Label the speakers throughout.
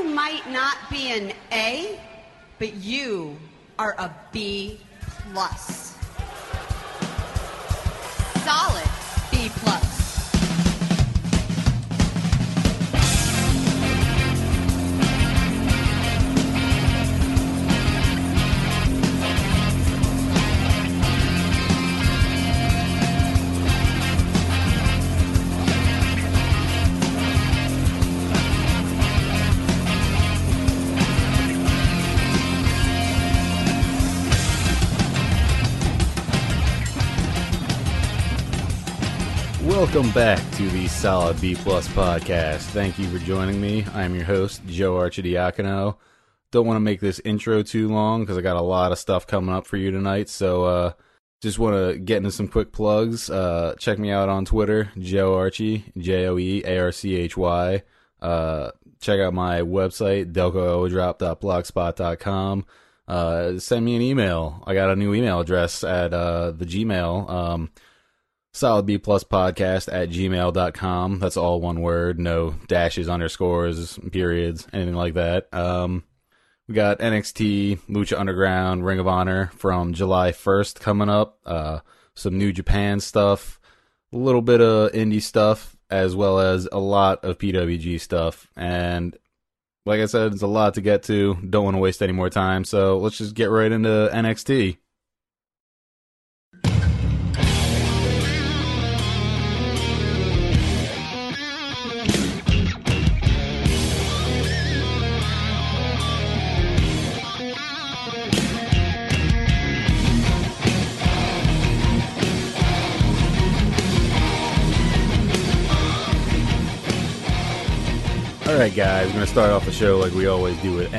Speaker 1: You might not be an A, but you are a B plus. Solid B plus.
Speaker 2: Welcome back to the Solid B Plus podcast. Thank you for joining me. I'm your host, Joe Archidiacono. Don't want to make this intro too long because I got a lot of stuff coming up for you tonight. So just want to get into some quick plugs. Check me out on Twitter, Joe Archie, JoeArchy. Check out my website, delcoelodrop.blogspot.com. Send me an email. I got a new email address at the Gmail. solidbpluspodcast@gmail.com. That's all one word, no dashes, underscores, periods, anything like that. We got NXT, Lucha Underground, Ring of Honor from July 1st coming up. Some New Japan stuff, a little bit of indie stuff, as well as a lot of PWG stuff. And like I said, it's a lot to get to. Don't want to waste any more time, so let's just get right into NXT. Alright guys, we're going to start off the show like we always do with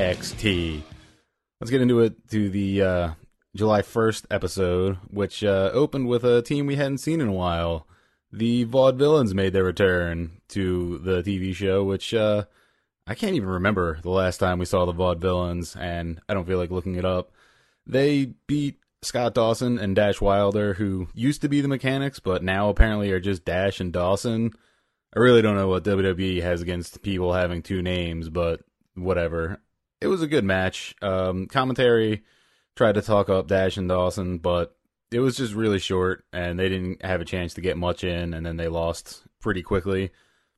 Speaker 2: NXT. Let's get into it to the July 1st episode, which opened with a team we hadn't seen in a while. The Vaudevillains made their return to the TV show, which I can't even remember the last time we saw the Vaudevillains, and I don't feel like looking it up. They beat Scott Dawson and Dash Wilder, who used to be the Mechanics, but now apparently are just Dash and Dawson. I really don't know what WWE has against people having two names, but whatever. It was a good match. Commentary tried to talk up Dash and Dawson, but it was just really short, and they didn't have a chance to get much in, and then they lost pretty quickly.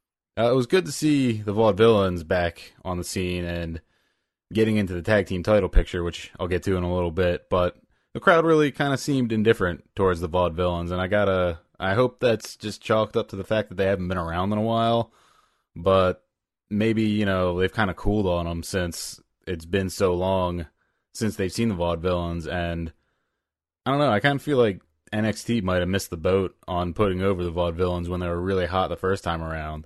Speaker 2: It was good to see the Vaudevillains back on the scene and getting into the tag team title picture, which I'll get to in a little bit, but the crowd really kind of seemed indifferent towards the Vaudevillains, and I hope that's just chalked up to the fact that they haven't been around in a while, but maybe, they've kind of cooled on them since it's been so long since they've seen the Vaudevillains, and I don't know, I kind of feel like NXT might have missed the boat on putting over the Vaudevillains when they were really hot the first time around,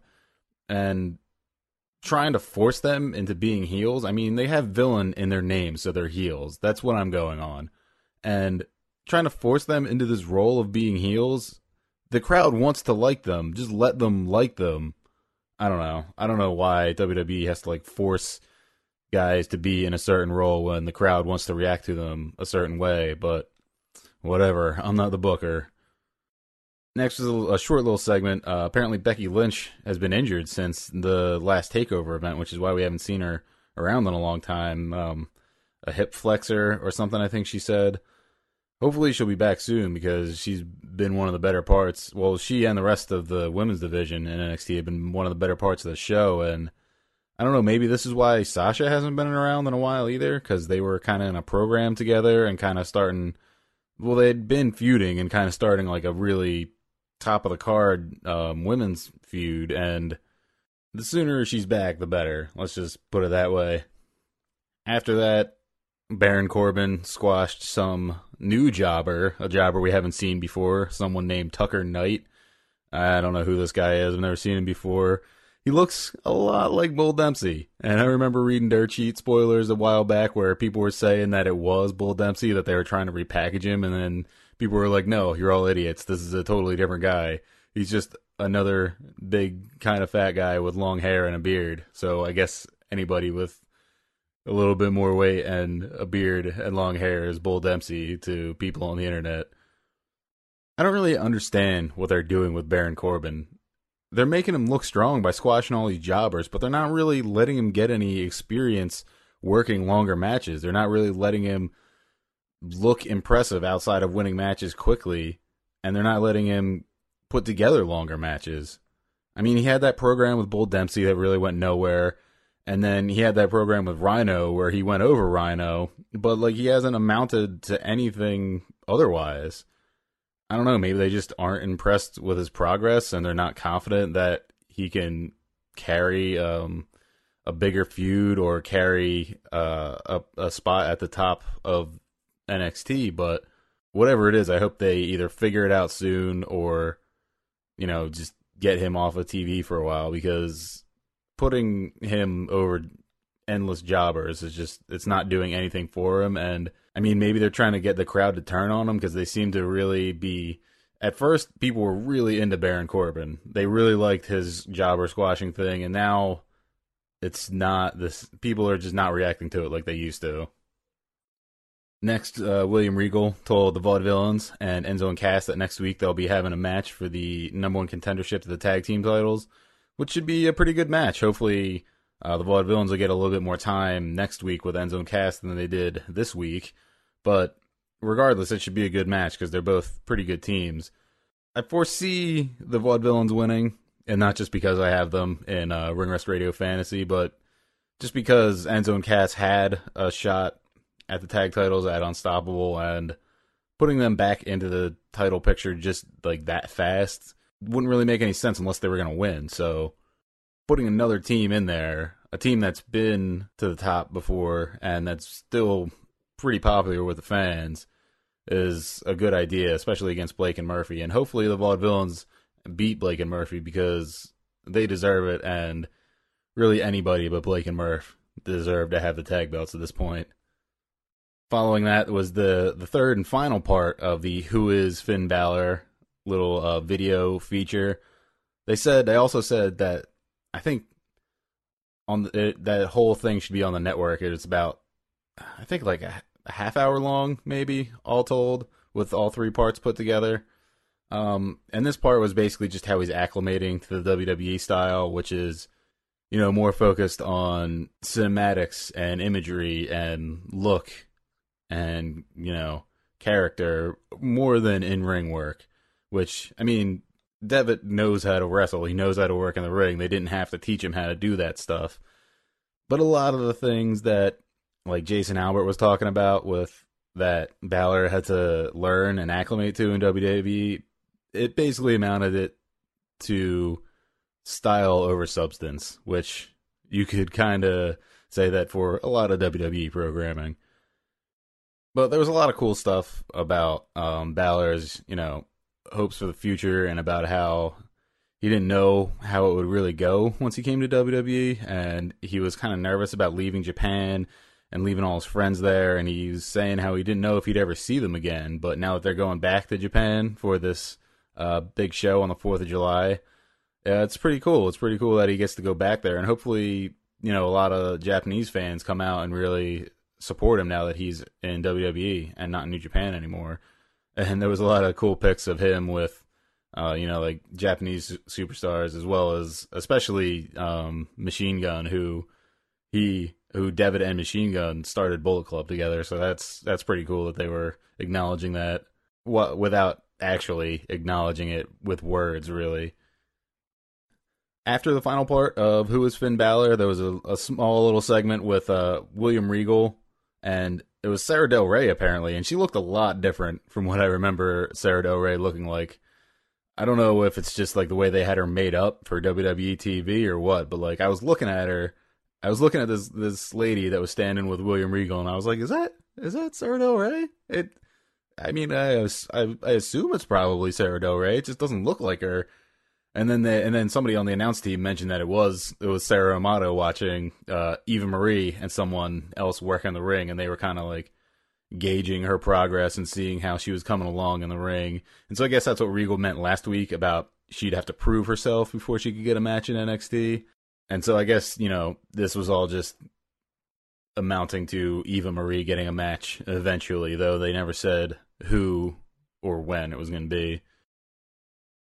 Speaker 2: and trying to force them into being heels. I mean, they have villain in their name, so they're heels. That's what I'm going on. And trying to force them into this role of being heels, the crowd wants to like them. Just let them like them. I don't know. I don't know why WWE has to force guys to be in a certain role when the crowd wants to react to them a certain way, but whatever. I'm not the booker. Next is a short little segment. Apparently Becky Lynch has been injured since the last TakeOver event, which is why we haven't seen her around in a long time. A hip flexor or something, I think she said. Hopefully she'll be back soon because she's been one of the better parts. Well, she and the rest of the women's division in NXT have been one of the better parts of the show. And I don't know, maybe this is why Sasha hasn't been around in a while either, because they were kind of in a program together and kind of starting, well, they'd been feuding and kind of starting like a really top of the card women's feud. And the sooner she's back, the better. Let's just put it that way. After that, Baron Corbin squashed some new jobber, a jobber we haven't seen before, someone named Tucker Knight. I don't know who this guy is. I've never seen him before. He looks a lot like Bull Dempsey. And I remember reading dirt sheet spoilers a while back where people were saying that it was Bull Dempsey, that they were trying to repackage him, and then people were like, no, you're all idiots. This is a totally different guy. He's just another big kind of fat guy with long hair and a beard. So I guess anybody with a little bit more weight and a beard and long hair is Bull Dempsey to people on the internet. I don't really understand what they're doing with Baron Corbin. they're making him look strong by squashing all these jobbers, but they're not really letting him get any experience working longer matches. They're not really letting him look impressive outside of winning matches quickly, and they're not letting him put together longer matches. I mean, he had that program with Bull Dempsey that really went nowhere, and then he had that program with Rhino where he went over Rhino, but like he hasn't amounted to anything otherwise. I don't know, maybe they just aren't impressed with his progress and they're not confident that he can carry a bigger feud or carry a spot at the top of NXT, but whatever it is, I hope they either figure it out soon or, just get him off of TV for a while, because putting him over endless jobbers it's not doing anything for him. And I mean, maybe they're trying to get the crowd to turn on him because they seem to really be, at first people were really into Baron Corbin. They really liked his jobber squashing thing, and now it's not this, people are just not reacting to it like they used to. Next, William Regal told the Vaudevillains and Enzo and Cass that next week they'll be having a match for the number one contendership to the tag team titles, which should be a pretty good match. Hopefully, the Vaudevillains will get a little bit more time next week with Enzo and Cass than they did this week. But regardless, it should be a good match because they're both pretty good teams. I foresee the Vaudevillains winning, and not just because I have them in Ring Rust Radio Fantasy, but just because Enzo and Cass had a shot at the tag titles at Unstoppable, and putting them back into the title picture just like that fast wouldn't really make any sense unless they were going to win. So putting another team in there, a team that's been to the top before and that's still pretty popular with the fans, is a good idea, especially against Blake and Murphy. And hopefully the Vaudevillains beat Blake and Murphy because they deserve it, and really anybody but Blake and Murph deserve to have the tag belts at this point. Following that was the third and final part of the Who is Finn Balor little video feature. They also said that I think that whole thing should be on the network. It's about, I think, like a half hour long, maybe, all told, with all three parts put together. And this part was basically just how he's acclimating to the WWE style, which is, more focused on cinematics and imagery and look and, character more than in-ring work, which, I mean, Devitt knows how to wrestle. He knows how to work in the ring. They didn't have to teach him how to do that stuff. But a lot of the things that, like Jason Albert was talking about with that Balor had to learn and acclimate to in WWE, it basically amounted it to style over substance, which you could kind of say that for a lot of WWE programming. But there was a lot of cool stuff about Balor's, hopes for the future, and about how he didn't know how it would really go once he came to WWE, and he was kind of nervous about leaving Japan and leaving all his friends there, and he's saying how he didn't know if he'd ever see them again. But now that they're going back to Japan for this big show on the 4th of July, it's pretty cool. It's pretty cool that he gets to go back there, and hopefully, a lot of Japanese fans come out and really support him now that he's in WWE and not in New Japan anymore. And there was a lot of cool pics of him with, like Japanese superstars, as well as especially Machine Gun, who Devitt and Machine Gun started Bullet Club together. So that's pretty cool that they were acknowledging that without actually acknowledging it with words, really. After the final part of Who is Finn Balor, there was a small little segment with William Regal, and it was Sarah Del Rey, apparently, and she looked a lot different from what I remember Sarah Del Rey looking like. I don't know if it's just like the way they had her made up for WWE TV or what, but like I was looking at her, I was looking at this lady that was standing with William Regal, and I was like, is that Sarah Del Rey? I assume it's probably Sarah Del Rey. It just doesn't look like her. And then somebody on the announce team mentioned that it was Sarah Amato watching Eva Marie and someone else work in the ring, and they were kind of like gauging her progress and seeing how she was coming along in the ring. And so I guess that's what Regal meant last week about she'd have to prove herself before she could get a match in NXT. And so I guess, this was all just amounting to Eva Marie getting a match eventually, though they never said who or when it was going to be.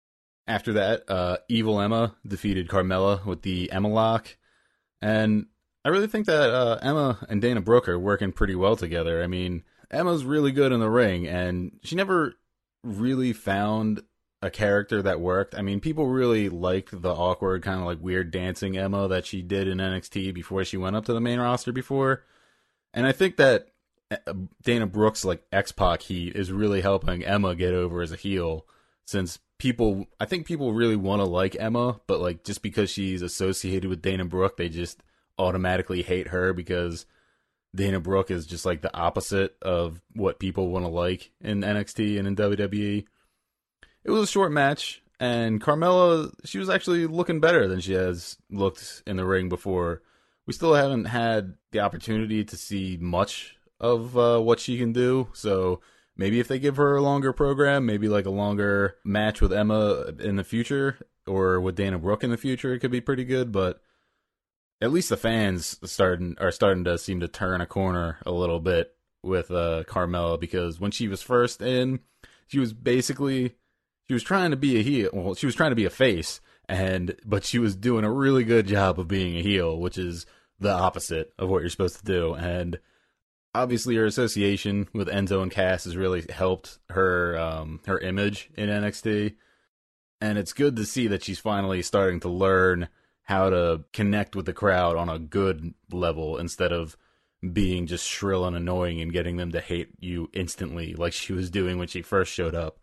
Speaker 2: After that, Evil Emma defeated Carmella with the Emma Lock. And I really think that Emma and Dana Brooke are working pretty well together. I mean, Emma's really good in the ring, and she never really found a character that worked. I mean, people really liked the awkward, kind of like weird dancing Emma that she did in NXT before she went up to the main roster before. And I think that Dana Brooke's like X-Pac heat is really helping Emma get over as a heel, since I think people really want to like Emma, but like just because she's associated with Dana Brooke, they just automatically hate her because Dana Brooke is just like the opposite of what people want to like in NXT and in WWE. It was a short match, and Carmella, she was actually looking better than she has looked in the ring before. We still haven't had the opportunity to see much of what she can do, so maybe if they give her a longer program, maybe like a longer match with Emma in the future, or with Dana Brooke in the future, it could be pretty good, but at least the fans are starting to seem to turn a corner a little bit with Carmella, because when she was first in, she was trying to be a heel. Well, she was trying to be a face, but she was doing a really good job of being a heel, which is the opposite of what you're supposed to do. And obviously, her association with Enzo and Cass has really helped her her image in NXT. And it's good to see that she's finally starting to learn how to connect with the crowd on a good level instead of being just shrill and annoying and getting them to hate you instantly like she was doing when she first showed up.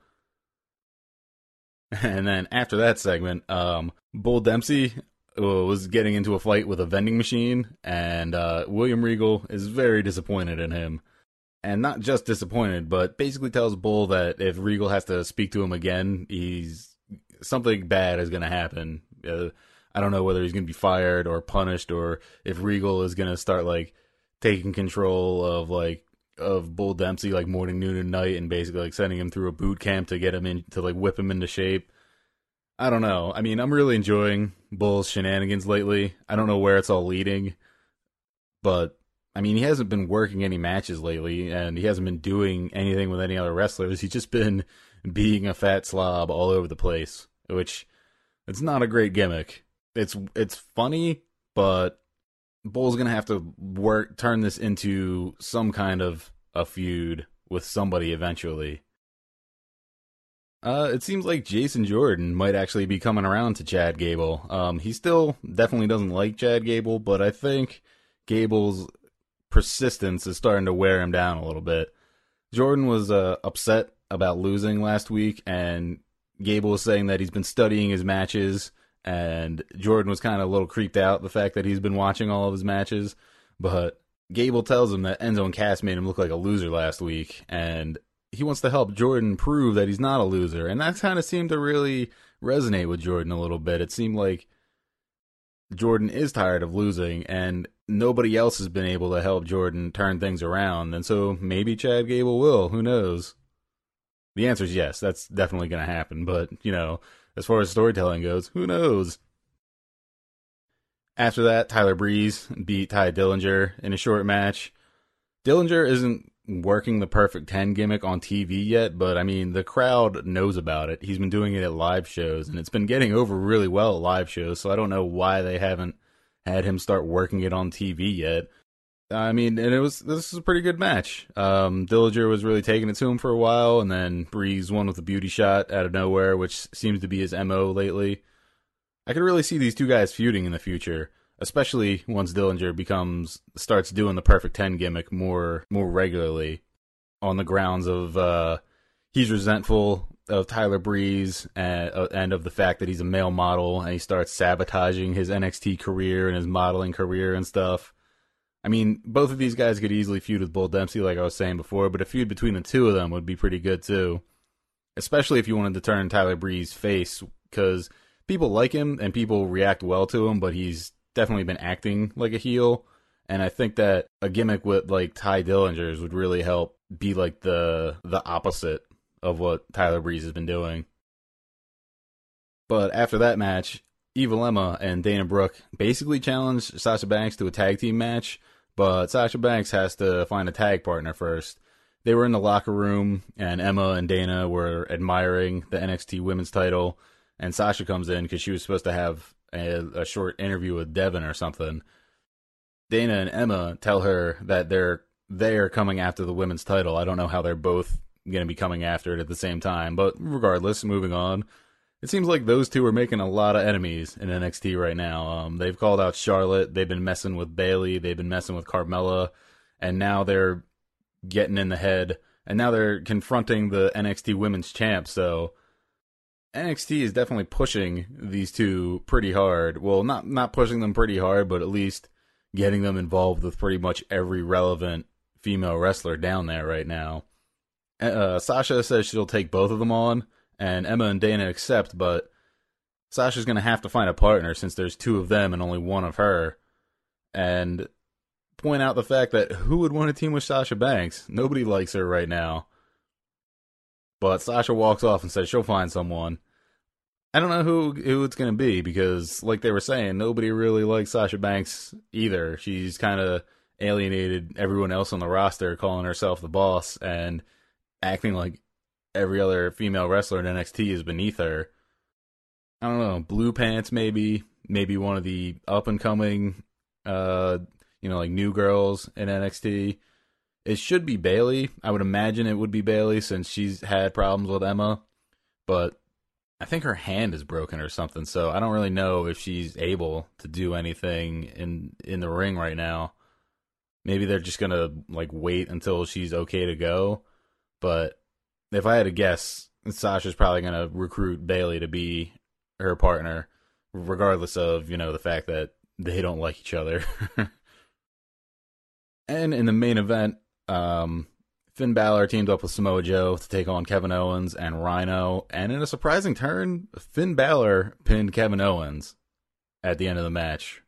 Speaker 2: And then after that segment, Bull Dempsey was getting into a fight with a vending machine, and William Regal is very disappointed in him. And not just disappointed, but basically tells Bull that if Regal has to speak to him again, something bad is going to happen. I don't know whether he's going to be fired or punished, or if Regal is going to start like taking control of Bull Dempsey like morning, noon, and night, and basically like sending him through a boot camp to get him in, to like whip him into shape. I don't know. I mean, I'm really enjoying Bull's shenanigans lately. I don't know where it's all leading, but I mean, he hasn't been working any matches lately, and he hasn't been doing anything with any other wrestlers. He's just been being a fat slob all over the place, which it's not a great gimmick. It's funny, but Bull's gonna have to turn this into some kind of a feud with somebody eventually. It seems like Jason Jordan might actually be coming around to Chad Gable. He still definitely doesn't like Chad Gable, but I think Gable's persistence is starting to wear him down a little bit. Jordan was upset about losing last week, and Gable was saying that he's been studying his matches, and Jordan was kind of a little creeped out the fact that he's been watching all of his matches, but Gable tells him that Enzo and Cass made him look like a loser last week, and he wants to help Jordan prove that he's not a loser, and that kind of seemed to really resonate with Jordan a little bit. It seemed like Jordan is tired of losing, and nobody else has been able to help Jordan turn things around, and so maybe Chad Gable will. Who knows? The answer is yes, that's definitely going to happen, but, you know, as far as storytelling goes, who knows? After that, Tyler Breeze beat Tye Dillinger in a short match. Dillinger isn't working the Perfect 10 gimmick on TV yet, but I mean, the crowd knows about it. He's been doing it at live shows, and it's been getting over really well at live shows, so I don't know why they haven't had him start working it on TV yet. I mean, and this was a pretty good match. Dillinger was really taking it to him for a while, and then Breeze won with a beauty shot out of nowhere, which seems to be his MO lately. I could really see these two guys feuding in the future, especially once Dillinger starts doing the Perfect 10 gimmick more regularly, on the grounds of he's resentful of Tyler Breeze and of the fact that he's a male model, and he starts sabotaging his NXT career and his modeling career and stuff. I mean, both of these guys could easily feud with Bull Dempsey, like I was saying before, but a feud between the two of them would be pretty good too. Especially if you wanted to turn Tyler Breeze face, because people like him and people react well to him, but he's definitely been acting like a heel. And I think that a gimmick with like Tye Dillinger's would really help be like the opposite of what Tyler Breeze has been doing. But after that match, Evil Emma and Dana Brooke basically challenged Sasha Banks to a tag team match, but Sasha Banks has to find a tag partner first. They were in the locker room, and Emma and Dana were admiring the NXT Women's title, and Sasha comes in because she was supposed to have a short interview with Devin or something. Dana and Emma tell her that they're coming after the women's title. I don't know how they're both going to be coming after it at the same time, but regardless, moving on. It seems like those two are making a lot of enemies in NXT right now. They've called out Charlotte. They've been messing with Bayley. They've been messing with Carmella. And now they're getting in the head. And now they're confronting the NXT Women's Champ. So NXT is definitely pushing these two pretty hard. Well, not pushing them pretty hard, but at least getting them involved with pretty much every relevant female wrestler down there right now. Sasha says she'll take both of them on. And Emma and Dana accept, but Sasha's going to have to find a partner since there's two of them and only one of her. And point out the fact that who would want to team with Sasha Banks? Nobody likes her right now. But Sasha walks off and says she'll find someone. I don't know who it's going to be because, like they were saying, nobody really likes Sasha Banks either. She's kind of alienated everyone else on the roster, calling herself the boss and acting like every other female wrestler in NXT is beneath her. I don't know, Blue Pants maybe one of the up and coming, like new girls in NXT. It should be Bayley. I would imagine it would be Bayley since she's had problems with Emma, but I think her hand is broken or something, so I don't really know if she's able to do anything in the ring right now. Maybe they're just gonna wait until she's okay to go, but if I had to guess, Sasha's probably going to recruit Bayley to be her partner, regardless of, the fact that they don't like each other. And in the main event, Finn Balor teamed up with Samoa Joe to take on Kevin Owens and Rhino. And in a surprising turn, Finn Balor pinned Kevin Owens at the end of the match.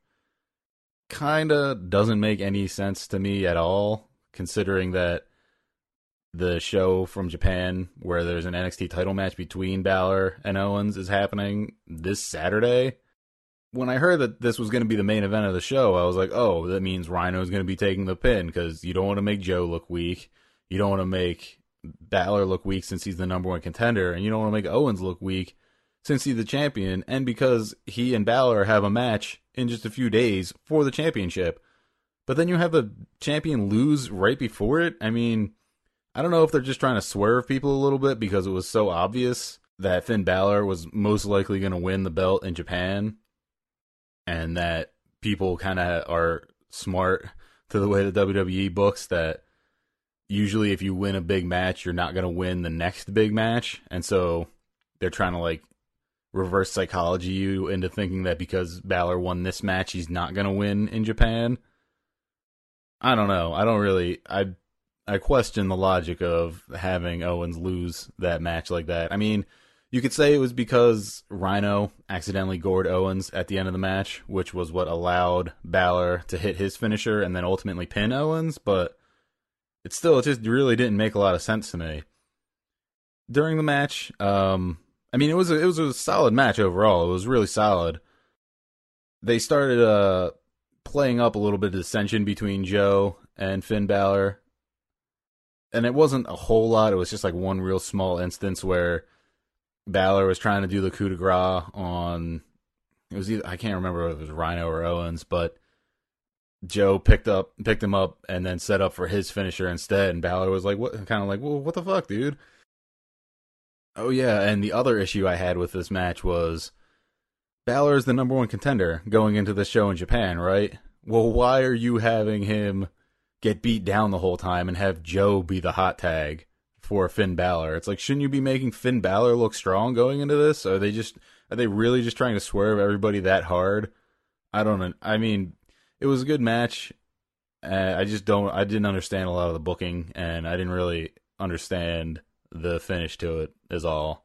Speaker 2: Kinda doesn't make any sense to me at all, considering that the show from Japan where there's an NXT title match between Balor and Owens is happening this Saturday. When I heard that this was going to be the main event of the show, I was like, oh, that means Rhino's going to be taking the pin because you don't want to make Joe look weak. You don't want to make Balor look weak since he's the number one contender, and you don't want to make Owens look weak since he's the champion, and because he and Balor have a match in just a few days for the championship. But then you have the champion lose right before it? I mean, I don't know if they're just trying to swerve people a little bit because it was so obvious that Finn Balor was most likely going to win the belt in Japan, and that people kind of are smart to the way the WWE books that usually if you win a big match, you're not going to win the next big match. And so they're trying to reverse psychology you into thinking that because Balor won this match, he's not going to win in Japan. I don't know. I question the logic of having Owens lose that match like that. I mean, you could say it was because Rhino accidentally gored Owens at the end of the match, which was what allowed Balor to hit his finisher and then ultimately pin Owens, but it just really didn't make a lot of sense to me. During the match, it was a solid match overall. It was really solid. They started playing up a little bit of dissension between Joe and Finn Balor. And it wasn't a whole lot. It was just one real small instance where Balor was trying to do the coup de grace on, I can't remember if it was Rhino or Owens, but Joe picked him up and then set up for his finisher instead. And Balor was well, what the fuck, dude? Oh yeah, and the other issue I had with this match was Balor is the number one contender going into this show in Japan, right? Well, why are you having him get beat down the whole time and have Joe be the hot tag for Finn Balor? It's shouldn't you be making Finn Balor look strong going into this? Are they really just trying to swerve everybody that hard? I don't know. I mean, it was a good match. I didn't understand a lot of the booking, and I didn't really understand the finish to it is all.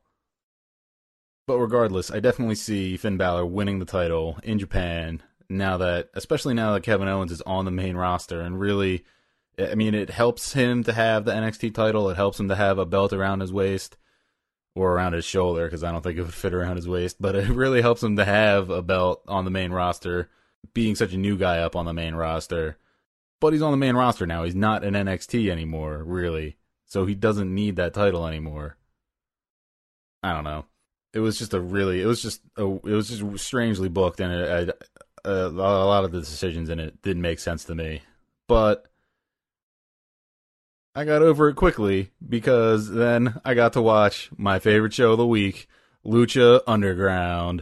Speaker 2: But regardless, I definitely see Finn Balor winning the title in Japan especially now that Kevin Owens is on the main roster, and really, it helps him to have the NXT title. It helps him to have a belt around his waist, or around his shoulder, because I don't think it would fit around his waist, but it really helps him to have a belt on the main roster, being such a new guy up on the main roster. But he's on the main roster now. He's not in NXT anymore, really, so he doesn't need that title anymore. I don't know. it was just strangely booked, and a lot of the decisions in it didn't make sense to me. But I got over it quickly because then I got to watch my favorite show of the week, Lucha Underground.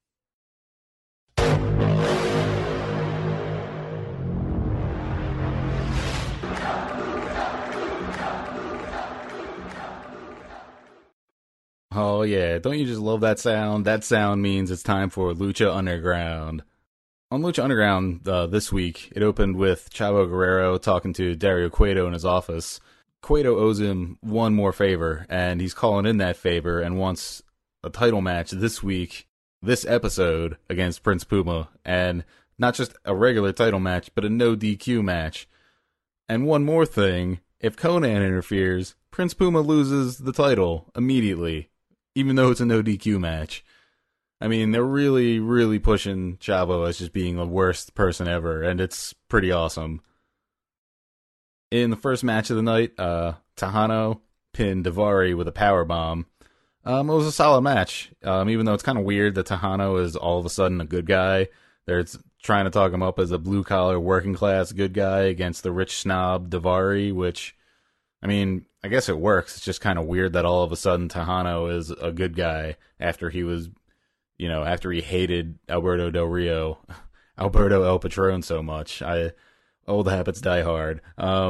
Speaker 2: Oh yeah, don't you just love that sound? That sound means it's time for Lucha Underground. On Lucha Underground this week, it opened with Chavo Guerrero talking to Dario Cueto in his office. Cueto owes him one more favor, and he's calling in that favor and wants a title match this week, this episode, against Prince Puma. And not just a regular title match, but a no DQ match. And one more thing, if Konnan interferes, Prince Puma loses the title immediately, even though it's a no DQ match. I mean, they're really, really pushing Chavo as just being the worst person ever, and it's pretty awesome. In the first match of the night, Tejano pinned Daivari with a powerbomb. It was a solid match, even though it's kind of weird that Tejano is all of a sudden a good guy. They're trying to talk him up as a blue-collar, working-class good guy against the rich snob Daivari, which, I mean, I guess it works. It's just kind of weird that all of a sudden Tejano is a good guy after he was, after he hated Alberto Del Rio, Alberto El Patron so much. Old habits die hard.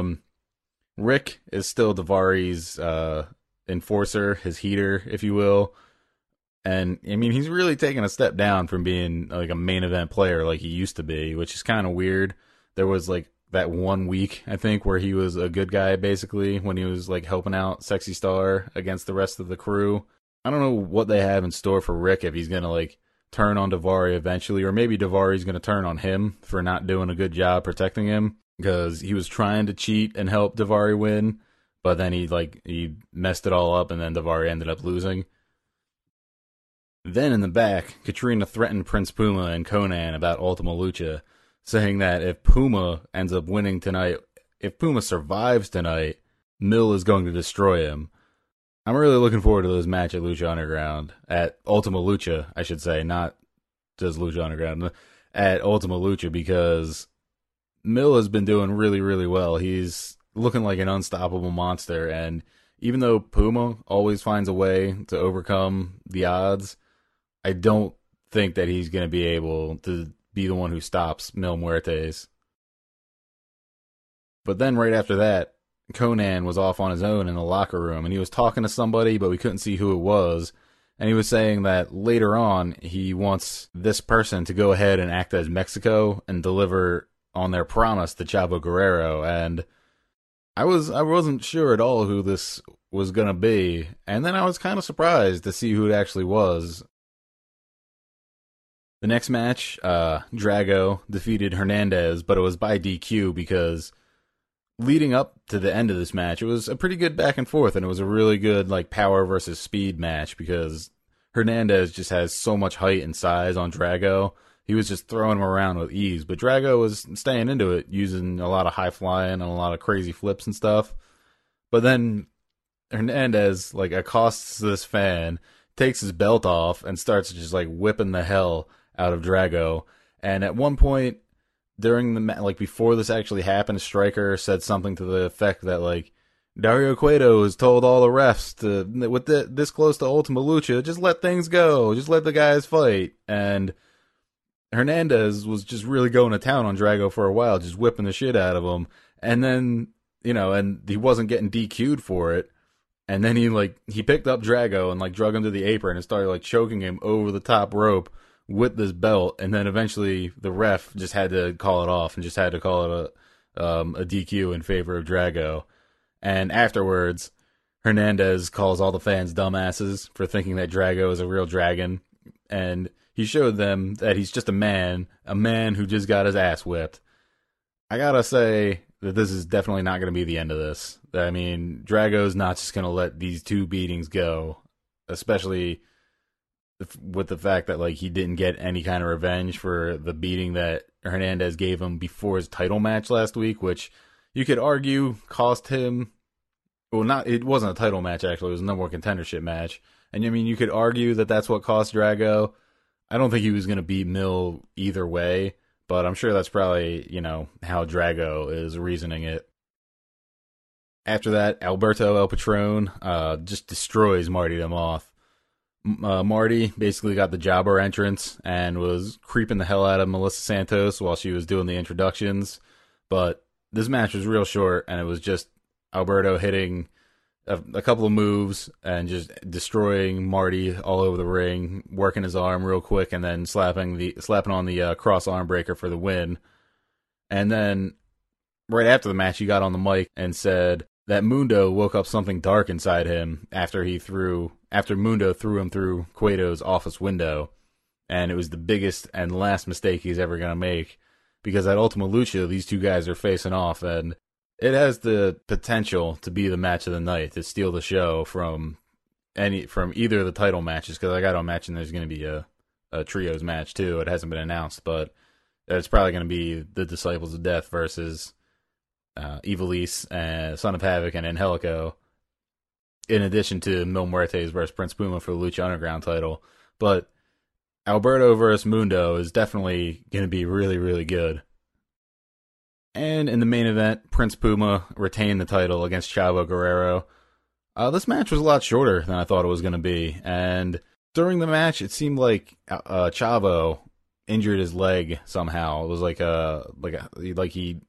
Speaker 2: Rick is still Daivari's enforcer, his heater, if you will. And, I mean, he's really taken a step down from being, like, a main event player like he used to be, which is kind of weird. There was, like, that 1 week, I think, where he was a good guy, basically, when he was, like, helping out Sexy Star against the rest of the crew. I don't know what they have in store for Rick, if he's going to, like, turn on Daivari eventually, or maybe Daivari's going to turn on him for not doing a good job protecting him, because he was trying to cheat and help Daivari win, but then he messed it all up, and then Daivari ended up losing. Then in the back, Katrina threatened Prince Puma and Konnan about Ultima Lucha, saying that if Puma ends up winning tonight, if Puma survives tonight, Mil is going to destroy him. I'm really looking forward to this match at Lucha Underground, at Ultima Lucha, I should say, not just Lucha Underground, at Ultima Lucha, because Mil has been doing really, really well. He's looking like an unstoppable monster, and even though Puma always finds a way to overcome the odds, I don't think that he's going to be able to be the one who stops Mil Muertes. But then right after that, Konnan was off on his own in the locker room, and he was talking to somebody, but we couldn't see who it was. And he was saying that later on, he wants this person to go ahead and act as Mexico and deliver on their promise to Chavo Guerrero. And I wasn't sure at all who this was going to be. And then I was kind of surprised to see who it actually was. The next match, Drago defeated Hernandez, but it was by DQ because leading up to the end of this match, it was a pretty good back and forth, and it was a really good like power versus speed match because Hernandez just has so much height and size on Drago. He was just throwing him around with ease, but Drago was staying into it, using a lot of high flying and a lot of crazy flips and stuff. But then Hernandez like accosts this fan, takes his belt off, and starts just like whipping the hell out of Drago. And at one point during the like before this actually happened, Stryker said something to the effect that like Dario Cueto has told all the refs to this close to Ultima Lucha, just let things go, just let the guys fight. And Hernandez was just really going to town on Drago for a while, just whipping the shit out of him. And then, and he wasn't getting DQ'd for it. And then he picked up Drago and like drug him to the apron and started like choking him over the top rope with this belt. And then eventually the ref just had to call it off and just had to call it a DQ in favor of Drago. And afterwards, Hernandez calls all the fans dumbasses for thinking that Drago is a real dragon. And he showed them that he's just a man who just got his ass whipped. I gotta say that this is definitely not going to be the end of this. I mean, Drago's not just going to let these two beatings go, especially with the fact that like he didn't get any kind of revenge for the beating that Hernandez gave him before his title match last week, which you could argue cost him. Well, it wasn't a title match, actually. It was a number one contendership match. And I mean, you could argue that that's what cost Drago. I don't think he was going to beat Mill either way, but I'm sure that's probably, how Drago is reasoning it. After that, Alberto El Patron just destroys Marty them off. Marty basically got the jobber entrance and was creeping the hell out of Melissa Santos while she was doing the introductions. But this match was real short, and it was just Alberto hitting a couple of moves and just destroying Marty all over the ring, working his arm real quick, and then slapping on the cross arm breaker for the win. And then right after the match, he got on the mic and said that Mundo woke up something dark inside him after Mundo threw him through Cueto's office window, and it was the biggest and last mistake he's ever gonna make, because at Ultima Lucha these two guys are facing off, and it has the potential to be the match of the night, to steal the show from either of the title matches, because I got to imagine there's going to be a trios match too. It hasn't been announced, but it's probably going to be the Disciples of Death versus Ivelisse, Son of Havoc, and Angelico, in addition to Mil Muertes versus Prince Puma for the Lucha Underground title. But Alberto versus Mundo is definitely going to be really, really good. And in the main event, Prince Puma retained the title against Chavo Guerrero. This match was a lot shorter than I thought it was going to be, and during the match, it seemed like Chavo injured his leg somehow. It was like he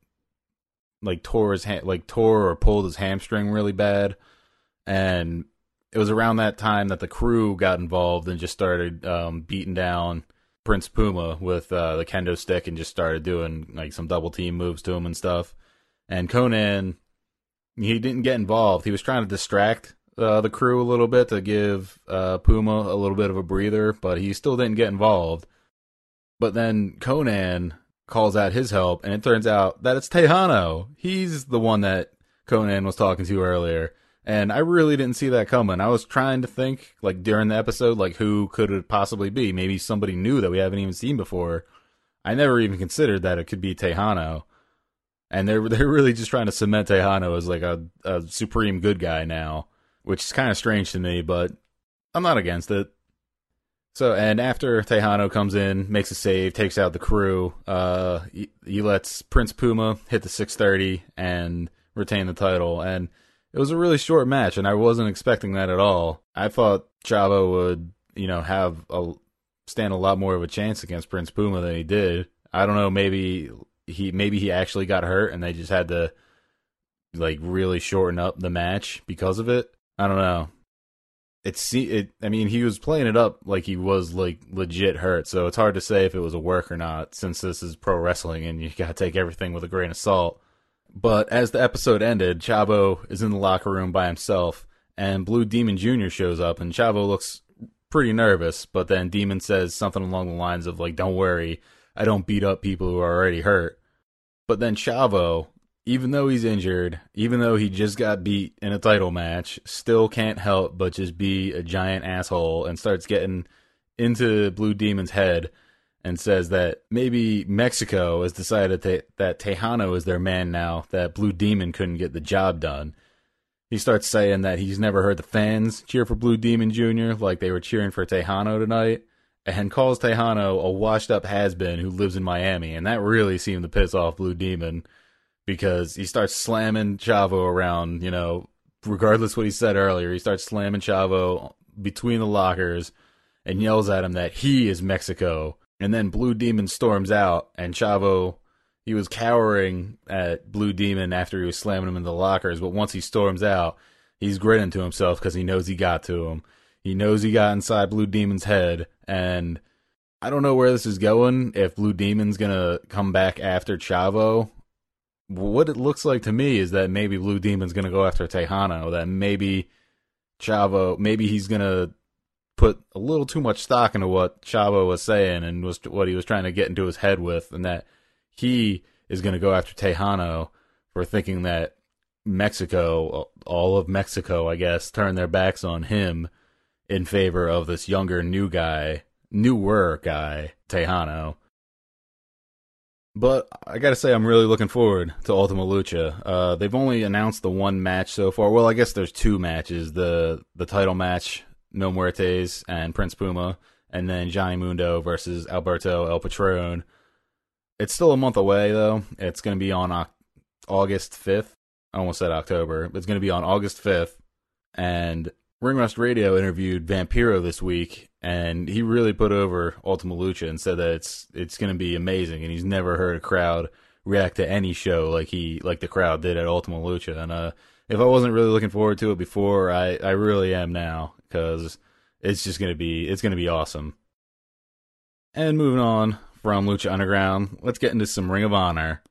Speaker 2: tore or pulled his hamstring really bad, and it was around that time that the crew got involved and just started beating down Prince Puma with the kendo stick and just started doing like some double team moves to him and stuff. And Konnan, he didn't get involved. He was trying to distract the crew a little bit to give Puma a little bit of a breather, but he still didn't get involved. But then Konnan calls out his help, and it turns out that it's Tejano. He's the one that Konnan was talking to earlier. And I really didn't see that coming. I was trying to think, like, during the episode, like, who could it possibly be? Maybe somebody new that we haven't even seen before. I never even considered that it could be Tejano. And they're really just trying to cement Tejano as, like, a supreme good guy now, which is kind of strange to me, but I'm not against it. So, and after Tejano comes in, makes a save, takes out the crew, he lets Prince Puma hit the 630 and retain the title, and it was a really short match, and I wasn't expecting that at all. I thought Chavo would, stand a lot more of a chance against Prince Puma than he did. I don't know, maybe he actually got hurt, and they just had to, like, really shorten up the match because of it. I don't know. He was playing it up like he was, like, legit hurt, so it's hard to say if it was a work or not, since this is pro wrestling, and you gotta take everything with a grain of salt. But as the episode ended, Chavo is in the locker room by himself, and Blue Demon Jr. shows up, and Chavo looks pretty nervous, but then Demon says something along the lines of, like, don't worry, I don't beat up people who are already hurt. But then Chavo, even though he's injured, even though he just got beat in a title match, still can't help but just be a giant asshole and starts getting into Blue Demon's head and says that maybe Mexico has decided that Tejano is their man now, that Blue Demon couldn't get the job done. He starts saying that he's never heard the fans cheer for Blue Demon Jr. like they were cheering for Tejano tonight, and calls Tejano a washed-up has-been who lives in Miami, and that really seemed to piss off Blue Demon, because he starts slamming Chavo around, regardless what he said earlier, he starts slamming Chavo between the lockers and yells at him that he is Mexico. And then Blue Demon storms out, and Chavo, he was cowering at Blue Demon after he was slamming him in the lockers, but once he storms out, he's grinning to himself because he knows he got to him. He knows he got inside Blue Demon's head, and I don't know where this is going, if Blue Demon's going to come back after Chavo. What it looks like to me is that maybe Blue Demon's going to go after Tejano, that maybe he's going to put a little too much stock into what Chavo was saying and what he was trying to get into his head with, and that he is going to go after Tejano for thinking that Mexico, all of Mexico, I guess, turned their backs on him in favor of this newer guy, Tejano. But I gotta say, I'm really looking forward to Ultima Lucha. They've only announced the one match so far. Well, I guess there's two matches. The title match No Muertes and Prince Puma, and then Johnny Mundo versus Alberto El Patron. It's still a month away, though. It's going to be on August 5th. I almost said October, but it's going to be on August 5th. And Ring Rust Radio interviewed Vampiro this week, and he really put over Ultima Lucha and said that it's going to be amazing, and he's never heard a crowd react to any show like the crowd did at Ultima Lucha. And if I wasn't really looking forward to it before, I really am now, because it's going to be awesome. And moving on from Lucha Underground, let's get into some Ring of Honor.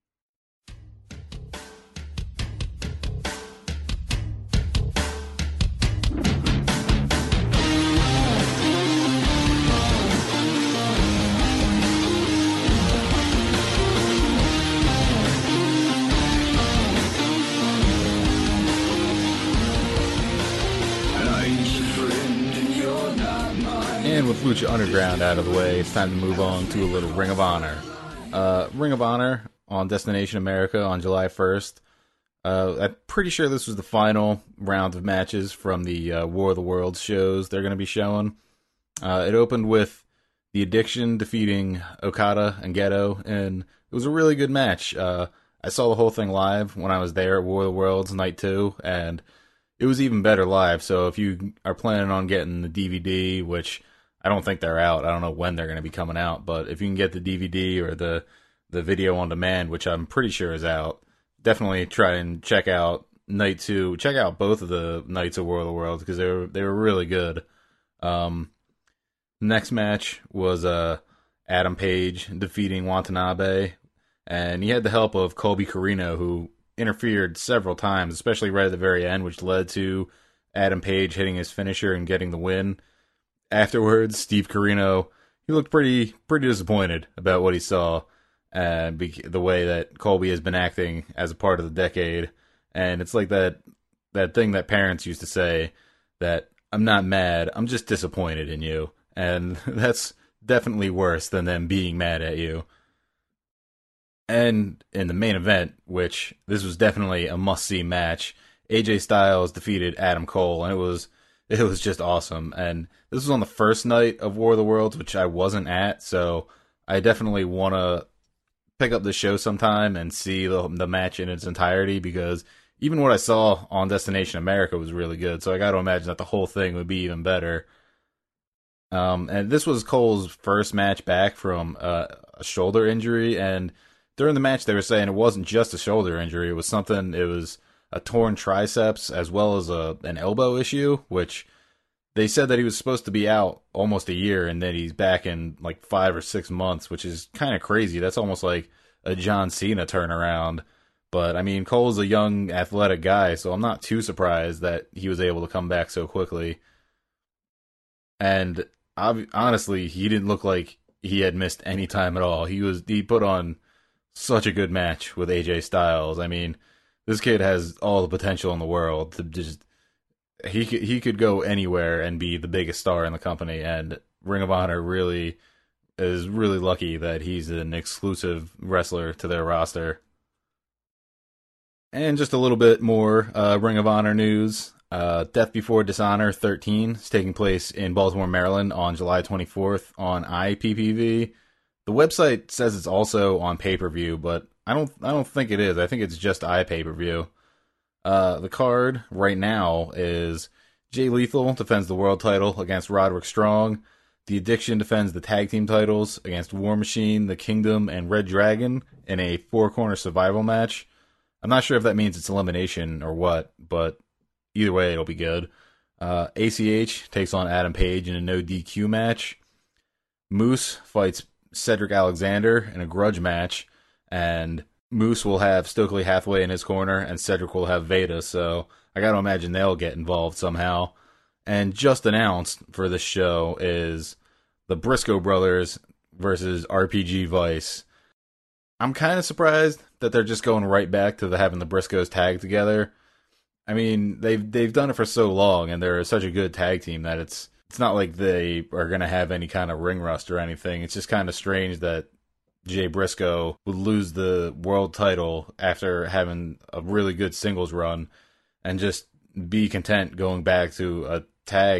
Speaker 2: And with Lucha Underground out of the way, it's time to move on to a little Ring of Honor. Ring of Honor on Destination America on July 1st. I'm pretty sure this was the final round of matches from the War of the Worlds shows they're going to be showing. It opened with The Addiction defeating Okada and Gedo, and it was a really good match. I saw the whole thing live when I was there at War of the Worlds Night 2, and it was even better live. So if you are planning on getting the DVD, which I don't think they're out, I don't know when they're going to be coming out, but if you can get the DVD or the video on demand, which I'm pretty sure is out, definitely try and check out Night 2. Check out both of the nights of War of the Worlds, because they were really good. Next match was Adam Page defeating Watanabe, and he had the help of Colby Corino, who interfered several times, especially right at the very end, which led to Adam Page hitting his finisher and getting the win. Afterwards, Steve Corino, he looked pretty disappointed about what he saw, and the way that Colby has been acting as a part of the decade. And it's like that thing that parents used to say, that I'm not mad, I'm just disappointed in you. And that's definitely worse than them being mad at you. And in the main event, which this was definitely a must-see match, AJ Styles defeated Adam Cole, and it was just awesome. And this was on the first night of War of the Worlds, which I wasn't at, so I definitely want to pick up the show sometime and see the match in its entirety, because even what I saw on Destination America was really good, so I got to imagine that the whole thing would be even better. And this was Cole's first match back from a shoulder injury, and during the match they were saying it wasn't just a shoulder injury, it was a torn triceps as well as an elbow issue, which they said that he was supposed to be out almost a year, and then he's back in like 5 or 6 months, which is kind of crazy. That's almost like a John Cena turnaround. But I mean, Cole's a young athletic guy, so I'm not too surprised that he was able to come back so quickly. And honestly, he didn't look like he had missed any time at all. He put on such a good match with AJ Styles. I mean, this kid has all the potential in the world to just, he could go anywhere and be the biggest star in the company, and Ring of Honor really is really lucky that he's an exclusive wrestler to their roster. And just a little bit more Ring of Honor news. Death Before Dishonor 13 is taking place in Baltimore, Maryland on July 24th on IPPV. The website says it's also on pay-per-view, but I don't think it is. I think it's just iPay-per-view. The card right now is Jay Lethal defends the world title against Roderick Strong. The Addiction defends the tag team titles against War Machine, The Kingdom, and Red Dragon in a 4-corner survival match. I'm not sure if that means it's elimination or what, but either way, it'll be good. ACH takes on Adam Page in a no DQ match. Moose fights Cedric Alexander in a grudge match, and Moose will have Stokely Hathaway in his corner, and Cedric will have Veda, so I gotta imagine they'll get involved somehow. And just announced for this show is the Briscoe Brothers versus RPG Vice. I'm kind of surprised that they're just going right back to having the Briscoes tag together. I mean, they've done it for so long, and they're such a good tag team that it's not like they are going to have any kind of ring rust or anything. It's just kind of strange that Jay Briscoe would lose the world title after having a really good singles run and just be content going back to a tag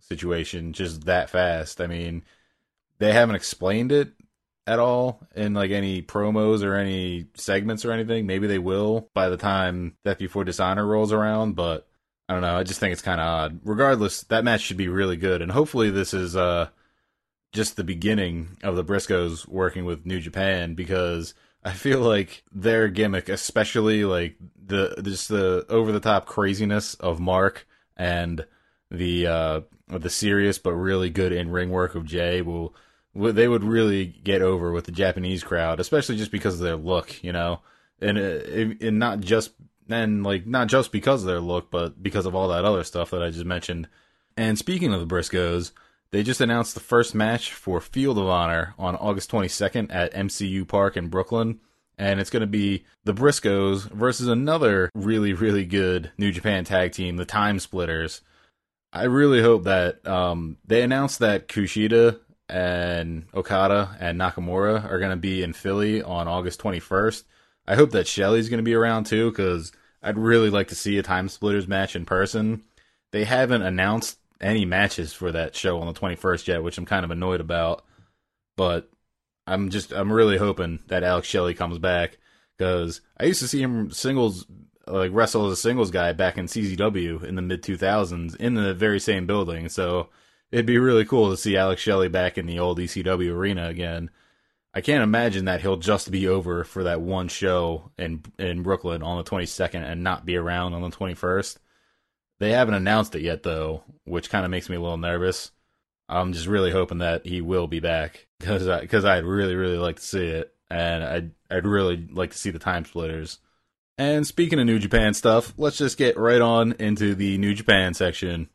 Speaker 2: situation just that fast. I mean, they haven't explained it at all in like any promos or any segments or anything. Maybe they will by the time Death Before Dishonor rolls around, but I don't know. I just think it's kind of odd. Regardless, that match should be really good, and hopefully this is just the beginning of the Briscoes working with New Japan, because I feel like their gimmick, especially like the over the top craziness of Mark and the serious but really good in ring work of Jay they would really get over with the Japanese crowd, especially just because of their look, you know, and not just because of their look, but because of all that other stuff that I just mentioned. And speaking of the Briscoes, they just announced the first match for Field of Honor on August 22nd at MCU Park in Brooklyn, and it's going to be the Briscoes versus another really, really good New Japan tag team, the Time Splitters. I really hope that they announced that Kushida and Okada and Nakamura are going to be in Philly on August 21st. I hope that Shelley's going to be around too, because I'd really like to see a Time Splitters match in person. They haven't announced any matches for that show on the 21st yet, which I'm kind of annoyed about. But I'm really hoping that Alex Shelley comes back, because I used to see him wrestle as a singles guy back in CZW in the mid 2000s in the very same building. So it'd be really cool to see Alex Shelley back in the old ECW arena again. I can't imagine that he'll just be over for that one show in Brooklyn on the 22nd and not be around on the 21st. They haven't announced it yet, though, which kind of makes me a little nervous. I'm just really hoping that he will be back, because I'd really, really like to see it, and I'd really like to see the Time Splitters. And speaking of New Japan stuff, let's just get right on into the New Japan section.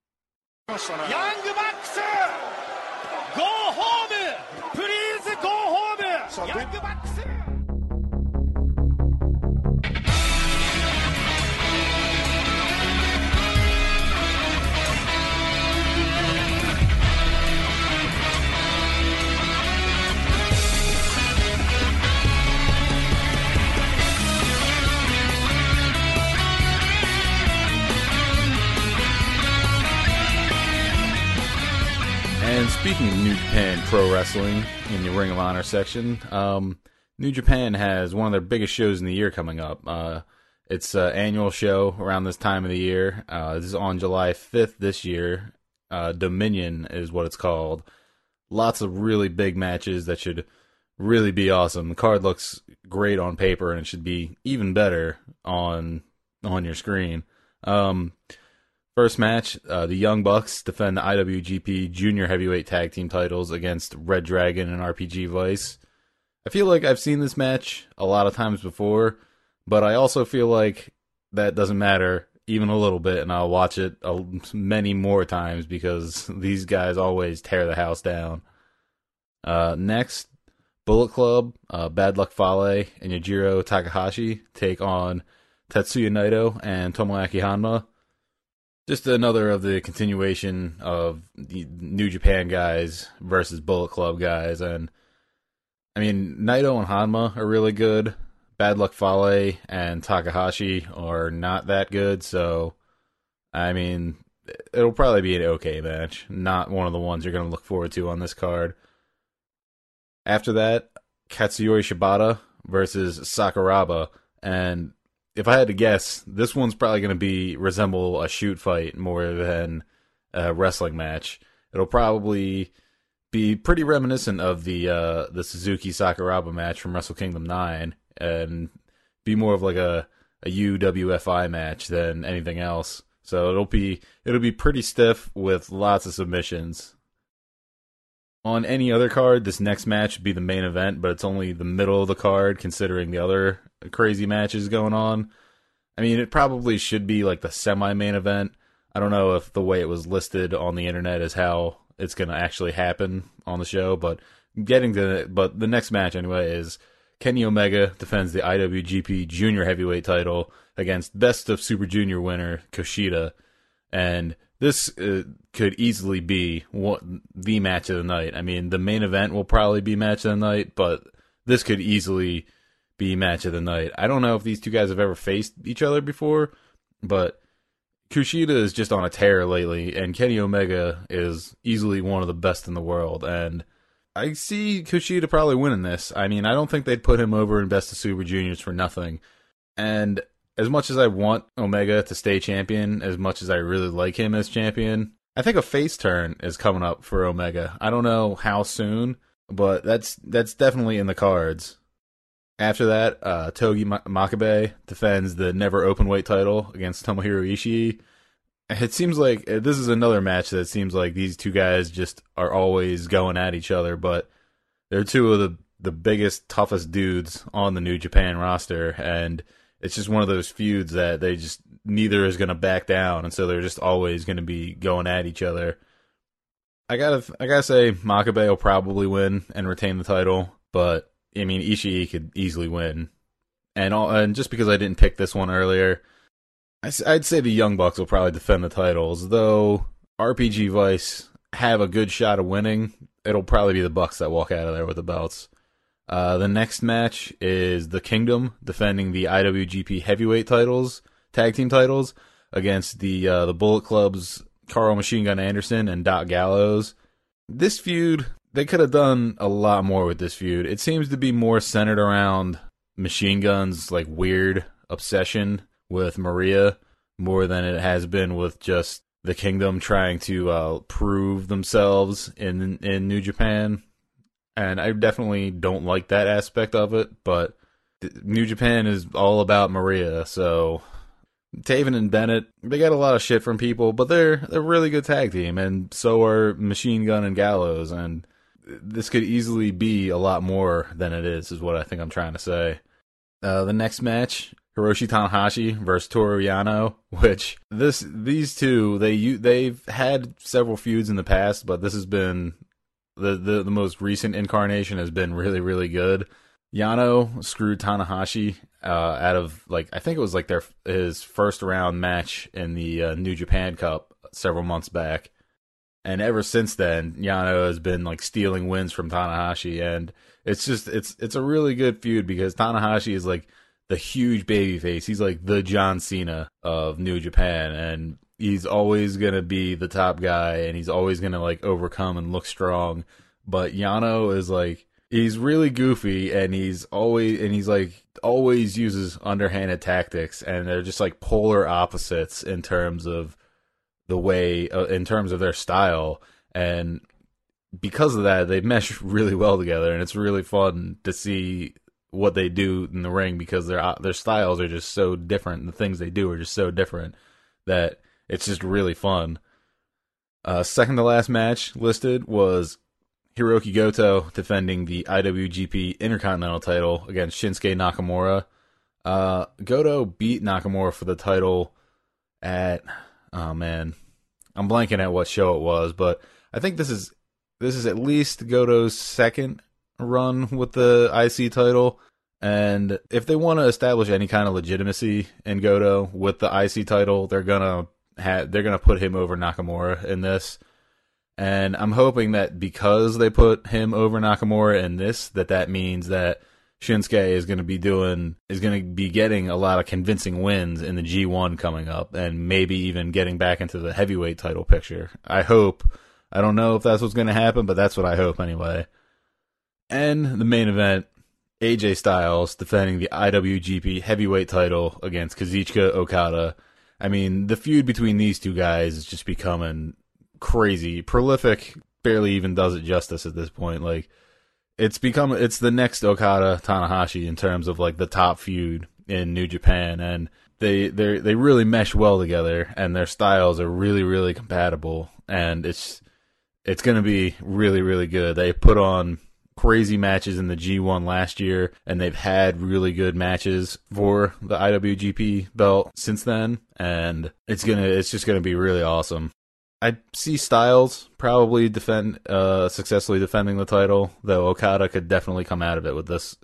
Speaker 3: Young Bucks, go home! Please go home! Young Bucks!
Speaker 2: And speaking of New Japan Pro Wrestling in the Ring of Honor section, New Japan has one of their biggest shows in the year coming up. It's an annual show around this time of the year. This is on July 5th this year. Dominion is what it's called. Lots of really big matches that should really be awesome. The card looks great on paper, and it should be even better on your screen. First match, the Young Bucks defend the IWGP Junior Heavyweight Tag Team titles against Red Dragon and RPG Vice. I feel like I've seen this match a lot of times before, but I also feel like that doesn't matter even a little bit, and I'll watch it many more times because these guys always tear the house down. Next, Bullet Club, Bad Luck Fale, and Yujiro Takahashi take on Tetsuya Naito and Tomoaki Hanma. Just another of the continuation of the New Japan guys versus Bullet Club guys. And, I mean, Naito and Hanma are really good. Bad Luck Fale and Takahashi are not that good. So, I mean, it'll probably be an okay match. Not one of the ones you're going to look forward to on this card. After that, Katsuyori Shibata versus Sakuraba. And if I had to guess, this one's probably going to resemble a shoot fight more than a wrestling match. It'll probably be pretty reminiscent of the Suzuki Sakuraba match from Wrestle Kingdom 9, and be more of like a UWFI match than anything else. So it'll be pretty stiff with lots of submissions. On any other card, this next match would be the main event, but it's only the middle of the card considering the other crazy matches going on. I mean, it probably should be like the semi-main event. I don't know if the way it was listed on the internet is how it's going to actually happen on the show, but the next match anyway is Kenny Omega defends the IWGP Junior Heavyweight title against Best of Super Junior winner Kushida, and this could easily be the match of the night. I mean, the main event will probably be match of the night, but this could easily be match of the night. I don't know if these two guys have ever faced each other before, but Kushida is just on a tear lately, and Kenny Omega is easily one of the best in the world, and I see Kushida probably winning this. I mean, I don't think they'd put him over in Best of Super Juniors for nothing. And as much as I want Omega to stay champion, as much as I really like him as champion, I think a face turn is coming up for Omega. I don't know how soon, but that's definitely in the cards. After that, Togi Makabe defends the never openweight title against Tomohiro Ishii. It seems like this is another match that seems like these two guys just are always going at each other, but they're two of the biggest, toughest dudes on the New Japan roster, and it's just one of those feuds that they just, neither is going to back down, and so they're just always going to be going at each other. I gotta say, Makabe will probably win and retain the title, but I mean, Ishii could easily win. And just because I didn't pick this one earlier, I'd say the Young Bucks will probably defend the titles, though RPG Vice have a good shot of winning. It'll probably be the Bucks that walk out of there with the belts. The next match is the Kingdom defending the IWGP Heavyweight titles, tag team titles, against the Bullet Club's Carl Machine Gun Anderson and Doc Gallows. This feud, they could have done a lot more with this feud. It seems to be more centered around Machine Gun's like weird obsession with Maria more than it has been with just the Kingdom trying to prove themselves in New Japan. And I definitely don't like that aspect of it, but New Japan is all about Maria, so Taven and Bennett, they got a lot of shit from people, but they're a really good tag team, and so are Machine Gun and Gallows, and this could easily be a lot more than it is what I think I'm trying to say. The next match, Hiroshi Tanahashi versus Toru Yano, which these two, they've had several feuds in the past, but this has been the most recent incarnation has been really, really good. Yano screwed Tanahashi out of, like, I think it was like his first round match in the New Japan Cup several months back. And ever since then, Yano has been like stealing wins from Tanahashi, and it's a really good feud because Tanahashi is like the huge babyface. He's like the John Cena of New Japan, and he's always gonna be the top guy, and he's always gonna like overcome and look strong. But Yano is like, he's really goofy, and he's always uses underhanded tactics, and they're just like polar opposites in terms of the way, in terms of their style, and because of that, they mesh really well together, and it's really fun to see what they do in the ring because their styles are just so different. The things they do are just so different that it's just really fun. Second to last match listed was Hiroki Goto defending the IWGP Intercontinental title against Shinsuke Nakamura. Goto beat Nakamura for the title at, oh man, I'm blanking at what show it was, but I think this is at least Goto's second run with the IC title, and if they want to establish any kind of legitimacy in Goto with the IC title, they're gonna put him over Nakamura in this. And I'm hoping that because they put him over Nakamura in this, that means that Shinsuke is going to be getting a lot of convincing wins in the G1 coming up, and maybe even getting back into the heavyweight title picture. I hope. I don't know if that's what's going to happen, but that's what I hope anyway. And the main event, AJ Styles defending the IWGP heavyweight title against Kazuchika Okada. I mean, the feud between these two guys is just becoming crazy. Prolific barely even does it justice at this point. Like, it's the next Okada Tanahashi in terms of like the top feud in New Japan, and they really mesh well together, and their styles are really, really compatible, and it's going to be really, really good. They put on crazy matches in the G1 last year, and they've had really good matches for the IWGP belt since then, and it's just gonna be really awesome. I see Styles probably successfully defending the title, though Okada could definitely come out of it with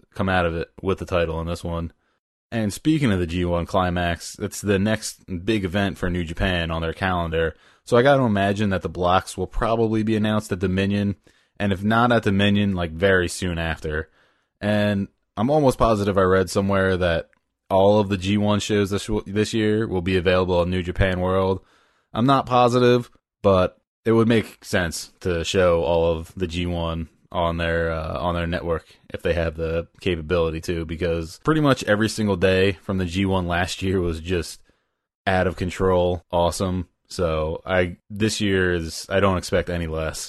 Speaker 2: the title in this one. And speaking of the G1 Climax, it's the next big event for New Japan on their calendar, so I got to imagine that the blocks will probably be announced at Dominion, and if not at Dominion, like very soon after. And I'm almost positive I read somewhere that all of the G1 shows this year will be available on New Japan World. I'm not positive, but it would make sense to show all of the G1 on their network if they have the capability to, because pretty much every single day from the G1 last year was just out of control, awesome. So this year I don't expect any less.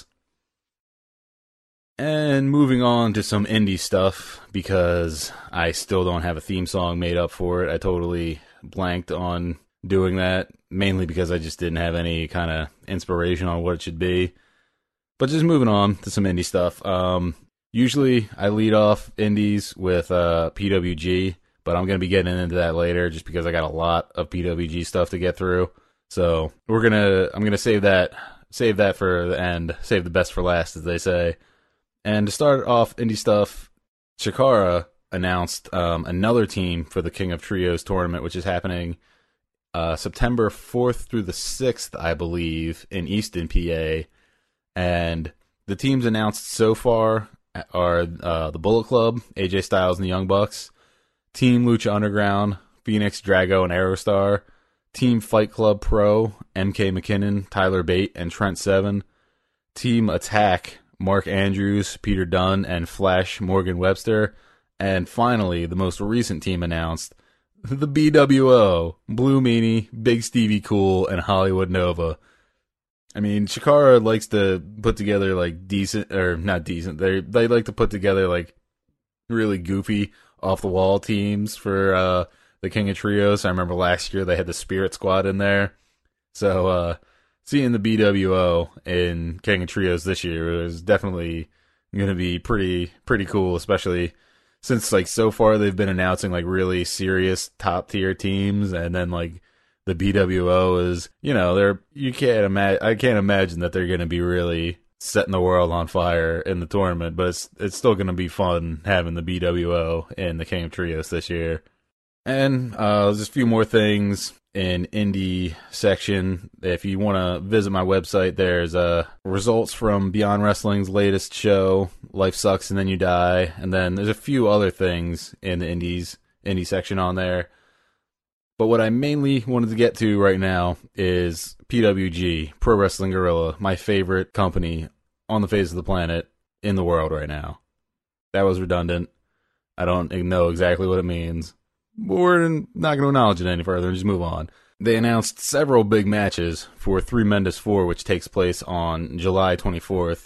Speaker 2: And moving on to some indie stuff, because I still don't have a theme song made up for it. I totally blanked on doing that, mainly because I just didn't have any kind of inspiration on what it should be. But just moving on to some indie stuff. Usually I lead off indies with PWG, but I'm going to be getting into that later just because I got a lot of PWG stuff to get through. So I'm going to save that for the end, save the best for last, as they say. And to start off indie stuff, Chikara announced another team for the King of Trios tournament, which is happening September 4th through the 6th, I believe, in Easton, PA. And the teams announced so far are the Bullet Club, AJ Styles and the Young Bucks, Team Lucha Underground, Phoenix, Drago, and Aerostar, Team Fight Club Pro, MK McKinnon, Tyler Bate, and Trent Seven, Team Attack, Mark Andrews, Peter Dunn, and Flash Morgan Webster, and finally, the most recent team announced, the BWO, Blue Meanie, Big Stevie Cool, and Hollywood Nova. I mean, Chikara likes to put together, like, decent, or not decent, they like to put together, like, really goofy, off-the-wall teams for the King of Trios. I remember last year they had the Spirit Squad in there. So, seeing the BWO in King of Trios this year is definitely going to be pretty cool, especially since, like, so far they've been announcing, like, really serious top-tier teams, and then, like, the BWO is, you know, I can't imagine that they're going to be really setting the world on fire in the tournament, but it's still going to be fun having the BWO in the King of Trios this year. And just a few more things in indie section. If you want to visit my website, there's results from Beyond Wrestling's latest show, Life Sucks and Then You Die, and then there's a few other things in the indie section on there. But what I mainly wanted to get to right now is PWG, Pro Wrestling Guerrilla, my favorite company on the face of the planet in the world right now. That was redundant. I don't know exactly what it means. But we're not going to acknowledge it any further and just move on. They announced several big matches for Three Mendes 4, which takes place on July 24th.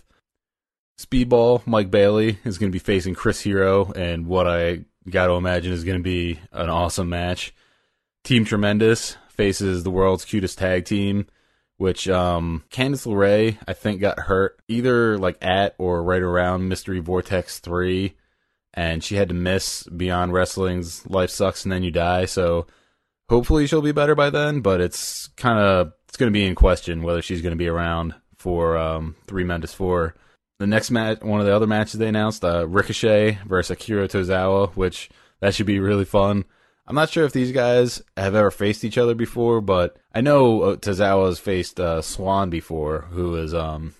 Speaker 2: Speedball, Mike Bailey, is going to be facing Chris Hero, and what I got to imagine is going to be an awesome match. Team Tremendous faces the world's cutest tag team, which Candice LeRae, I think, got hurt either like at or right around Mystery Vortex 3, and she had to miss Beyond Wrestling's Life Sucks and Then You Die, so hopefully she'll be better by then, but it's going to be in question whether she's going to be around for Three Mendes 4. The next match, one of the other matches they announced, Ricochet versus Akira Tozawa, which that should be really fun. I'm not sure if these guys have ever faced each other before, but I know Tozawa's faced Swan before, who is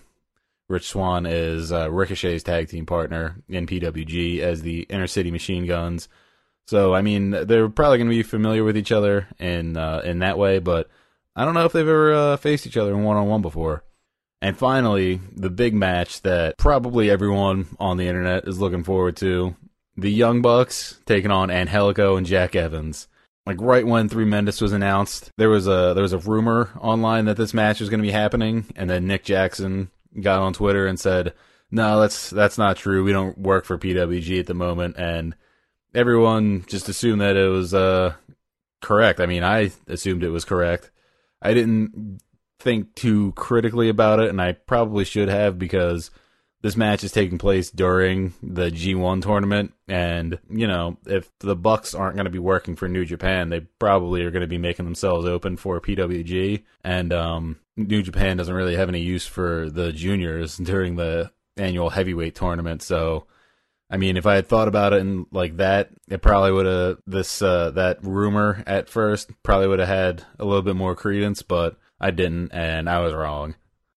Speaker 2: Rich Swann is Ricochet's tag team partner in PWG as the Inner City Machine Guns. So, I mean, they're probably going to be familiar with each other in that way, but I don't know if they've ever faced each other in one-on-one before. And finally, the big match that probably everyone on the internet is looking forward to, the Young Bucks taking on Angelico and Jack Evans. Like right when Three Mendes was announced, there was a rumor online that this match was going to be happening, and then Nick Jackson got on Twitter and said, "No, that's not true. We don't work for PWG at the moment." And everyone just assumed that it was correct. I mean, I assumed it was correct. I didn't think too critically about it, and I probably should have, because this match is taking place during the G1 tournament, and, you know, if the Bucks aren't going to be working for New Japan, they probably are going to be making themselves open for PWG, and New Japan doesn't really have any use for the juniors during the annual heavyweight tournament, so, I mean, if I had thought about it in like that, it probably would have, that rumor at first probably would have had a little bit more credence, but I didn't, and I was wrong.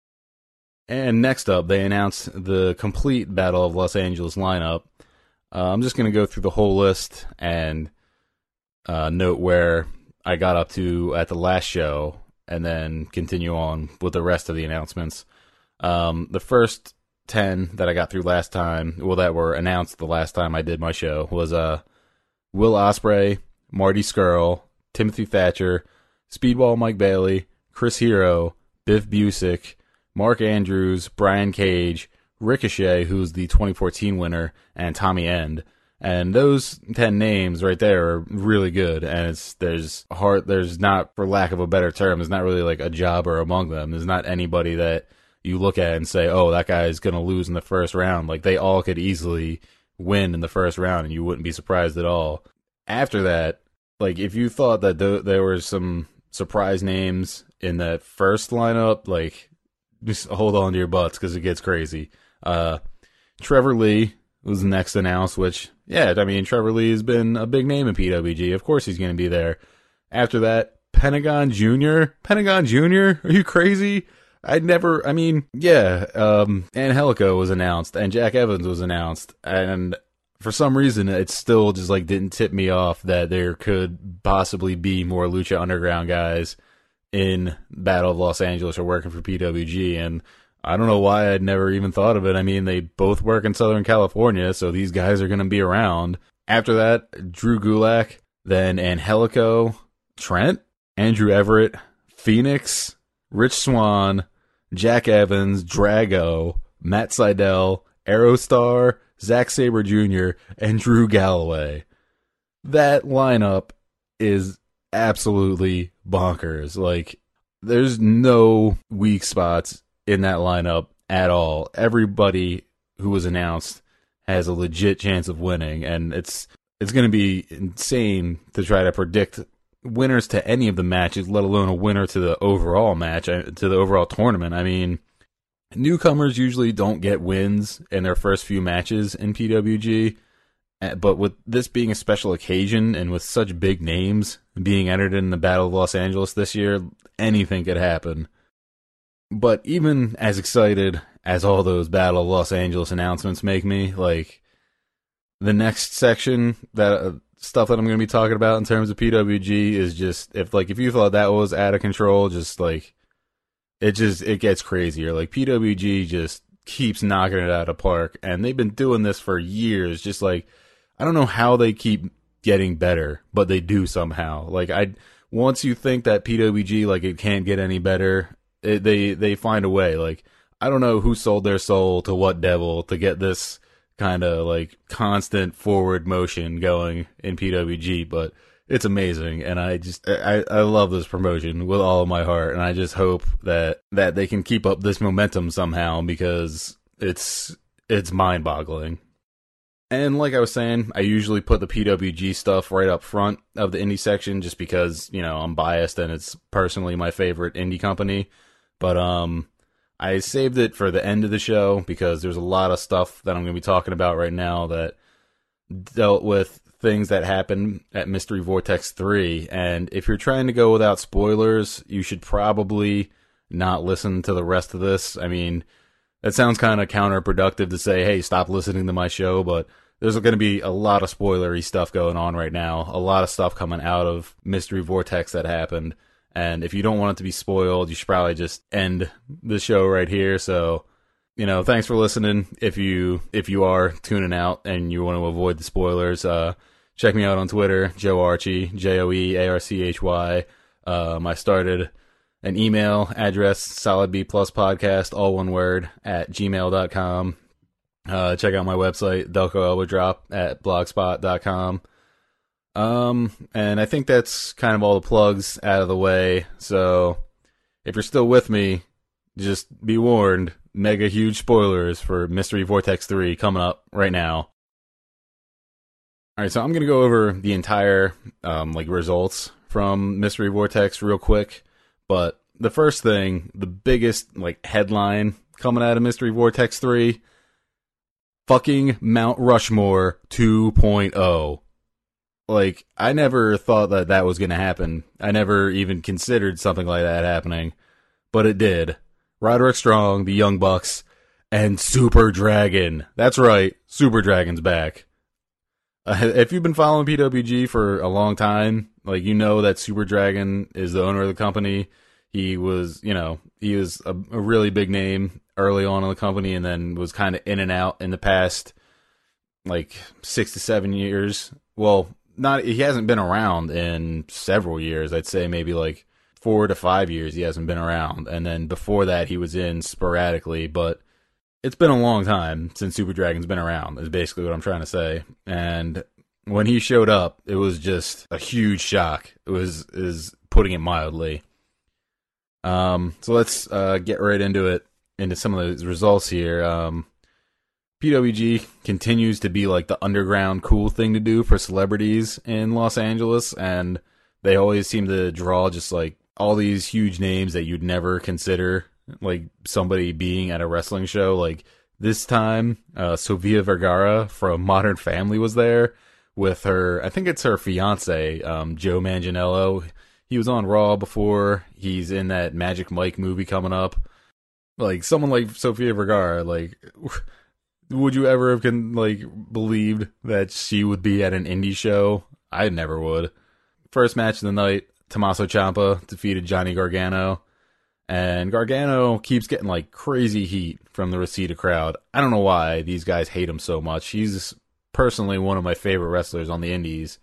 Speaker 2: And next up, they announced the complete Battle of Los Angeles lineup. I'm just going to go through the whole list and note where I got up to at the last show and then continue on with the rest of the announcements. The first 10 that I got through last time, well, that were announced the last time I did my show, was Will Ospreay, Marty Scurll, Timothy Thatcher, Speedball Mike Bailey, Chris Hero, Biff Busick, Mark Andrews, Brian Cage, Ricochet, who's the 2014 winner, and Tommy End. And those 10 names right there are really good, and there's not, for lack of a better term, there's not really like a jobber among them. There's not anybody that you look at and say, oh, that guy's going to lose in the first round. Like, they all could easily win in the first round, and you wouldn't be surprised at all. After that, like, if you thought that there were some surprise names in that first lineup, like, just hold on to your butts because it gets crazy. Trevor Lee was next announced, which, yeah, I mean, Trevor Lee has been a big name in PWG. Of course he's going to be there. After that, Pentagon Jr.? Pentagon Jr.? Are you crazy? Angelico was announced, and Jack Evans was announced, and for some reason, it still just, like, didn't tip me off that there could possibly be more Lucha Underground guys in Battle of Los Angeles or working for PWG, and I don't know why I'd never even thought of it. I mean, they both work in Southern California, so these guys are going to be around. After that, Drew Gulak, then Angelico, Trent, Andrew Everett, Phoenix, Rich Swann, Jack Evans, Drago, Matt Sydal, Aerostar, Zack Sabre Jr., and Drew Galloway. That lineup is absolutely bonkers. Like, there's no weak spots in that lineup at all. Everybody who was announced has a legit chance of winning, and it's going to be insane to try to predict winners to any of the matches, let alone a winner to the overall match, to the overall tournament. I mean, newcomers usually don't get wins in their first few matches in PWG, but with this being a special occasion and with such big names being entered in the Battle of Los Angeles this year, anything could happen. But even as excited as all those Battle of Los Angeles announcements make me, like, the next section, that stuff that I'm going to be talking about in terms of PWG is just, if you thought that was out of control, just like, it gets crazier. Like, PWG just keeps knocking it out of the park, and they've been doing this for years. Just like, I don't know how they keep getting better, but they do somehow. Like, once you think that PWG, like, it can't get any better, they find a way. Like, I don't know who sold their soul to what devil to get this kind of, like, constant forward motion going in PWG, but it's amazing, and I love this promotion with all of my heart, and I just hope that they can keep up this momentum somehow, because it's mind-boggling. And like I was saying, I usually put the PWG stuff right up front of the indie section just because, you know, I'm biased and it's personally my favorite indie company. But I saved it for the end of the show because there's a lot of stuff that I'm going to be talking about right now that dealt with things that happened at Mystery Vortex 3. And if you're trying to go without spoilers, you should probably not listen to the rest of this. I mean, that sounds kind of counterproductive to say, hey, stop listening to my show, but there's going to be a lot of spoilery stuff going on right now. A lot of stuff coming out of Mystery Vortex that happened. And if you don't want it to be spoiled, you should probably just end the show right here. So, you know, thanks for listening. If you are tuning out and you want to avoid the spoilers, check me out on Twitter, Joe Archie, JoeArchy. I started an email address, solidbpluspodcast, all one word, @gmail.com. Check out my website, DelcoElbowdrop at blogspot.com. And I think that's kind of all the plugs out of the way. So if you're still with me, just be warned, mega huge spoilers for Mystery Vortex 3 coming up right now. Alright, so I'm going to go over the entire, results from Mystery Vortex real quick. But the first thing, the biggest, headline coming out of Mystery Vortex 3, fucking Mount Rushmore 2.0. I never thought that was going to happen. I never even considered something like that happening. But it did. Roderick Strong, the Young Bucks, and Super Dragon. That's right, Super Dragon's back. If you've been following PWG for a long time, like, you know that Super Dragon is the owner of the company. He was a really big name early on in the company, and then was kind of in and out in the past, like, 6 to 7 years. Well, he hasn't been around in several years. I'd say maybe like 4 to 5 years he hasn't been around. And then before that, he was in sporadically, but it's been a long time since Super Dragon's been around, is basically what I'm trying to say. And when he showed up, it was just a huge shock. Is putting it mildly. So let's get right into some of the results here. PWG continues to be like the underground cool thing to do for celebrities in Los Angeles, and they always seem to draw just like all these huge names that you'd never consider like somebody being at a wrestling show. Like this time, Sofia Vergara from Modern Family was there with her, I think it's her fiance, Joe Manganiello. He was on Raw before. He's in that Magic Mike movie coming up. Like, someone like Sofia Vergara, like, would you ever have believed that she would be at an indie show? I never would. First match of the night, Tommaso Ciampa defeated Johnny Gargano. And Gargano keeps getting like crazy heat from the Reseda crowd. I don't know why these guys hate him so much. He's personally one of my favorite wrestlers on the indies.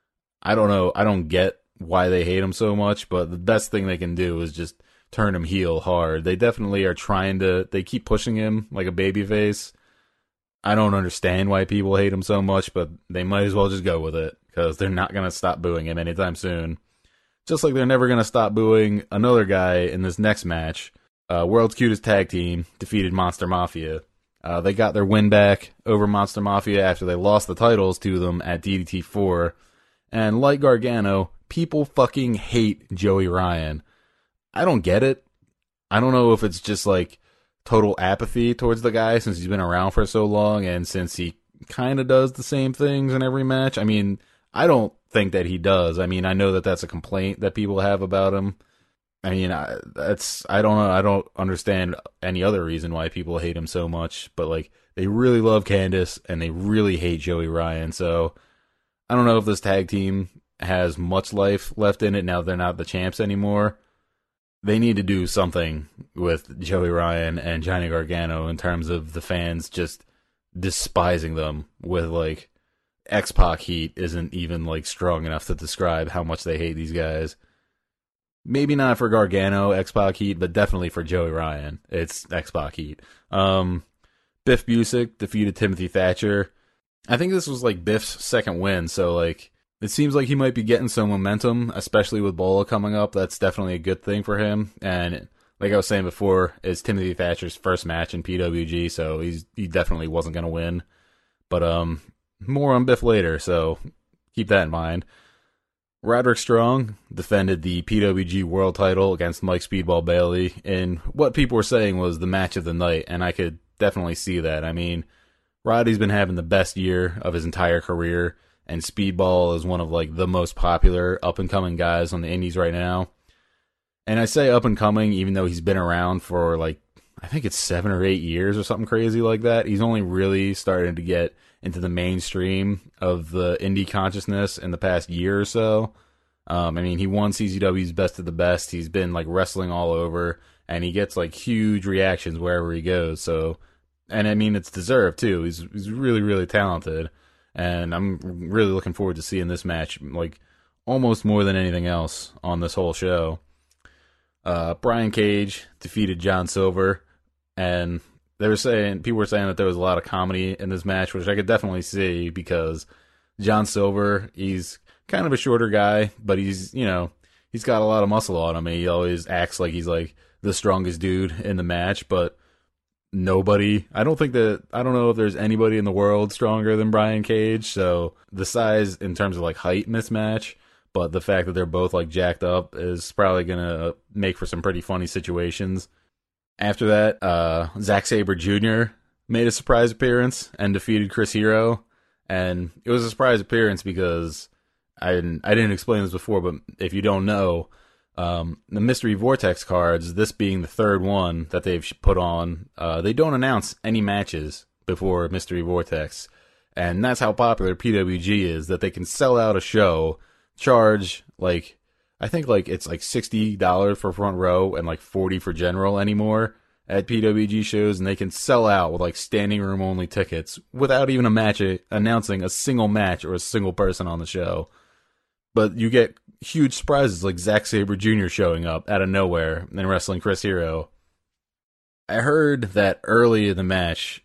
Speaker 2: I don't know. I don't get why they hate him so much, but the best thing they can do is just turn him heel hard. They definitely are they keep pushing him like a babyface. I don't understand why people hate him so much, but they might as well just go with it, because they're not going to stop booing him anytime soon. Just like they're never going to stop booing another guy in this next match. World's Cutest Tag Team defeated Monster Mafia. They got their win back over Monster Mafia after they lost the titles to them at DDT 4. And like Gargano, people fucking hate Joey Ryan. I don't get it. I don't know if it's just like total apathy towards the guy since he's been around for so long, and since he kind of does the same things in every match. I mean, I don't think that he does. I mean, I know that that's a complaint that people have about him. I mean, I don't know. I don't understand any other reason why people hate him so much, but like, they really love Candice and they really hate Joey Ryan. So I don't know if this tag team has much life left in it now they're not the champs anymore. They need to do something with Joey Ryan and Johnny Gargano in terms of the fans just despising them with like X-Pac heat isn't even like strong enough to describe how much they hate these guys. Maybe not for Gargano, X-Pac heat, but definitely for Joey Ryan. It's X-Pac heat. Biff Busick defeated Timothy Thatcher. I think this was like Biff's second win, so like it seems like he might be getting some momentum, especially with Bola coming up. That's definitely a good thing for him. And like I was saying before, it's Timothy Thatcher's first match in PWG, so he definitely wasn't going to win. But more on Biff later, so keep that in mind. Roderick Strong defended the PWG World title against Mike Speedball Bailey in what people were saying was the match of the night, and I could definitely see that. I mean, Roddy's been having the best year of his entire career, and Speedball is one of like the most popular up-and-coming guys on the indies right now. And I say up-and-coming even though he's been around for like, I think it's 7 or 8 years or something crazy like that. He's only really started to get into the mainstream of the indie consciousness in the past year or so. I mean, he won CZW's Best of the Best. He's been like wrestling all over, and he gets like huge reactions wherever he goes. So, and I mean, it's deserved too. He's really, really talented, and I'm really looking forward to seeing this match, like almost more than anything else on this whole show. Brian Cage defeated John Silver, and people were saying that there was a lot of comedy in this match, which I could definitely see, because John Silver, he's kind of a shorter guy, but he's got a lot of muscle on him. He always acts like he's like the strongest dude in the match, but I don't know if there's anybody in the world stronger than Brian Cage. So the size in terms of like height mismatch, but the fact that they're both like jacked up is probably gonna make for some pretty funny situations. After that, Zack Sabre Jr. made a surprise appearance and defeated Chris Hero, and it was a surprise appearance because I didn't explain this before, but if you don't know, the Mystery Vortex cards, this being the third one that they've put on, they don't announce any matches before Mystery Vortex. And that's how popular PWG is, that they can sell out a show, charge like, I think like it's like $60 for front row and like $40 for general anymore at PWG shows, and they can sell out with like standing room only tickets without even announcing a single match or a single person on the show. But you get huge surprises like Zack Sabre Jr. showing up out of nowhere and wrestling Chris Hero. I heard that early in the match,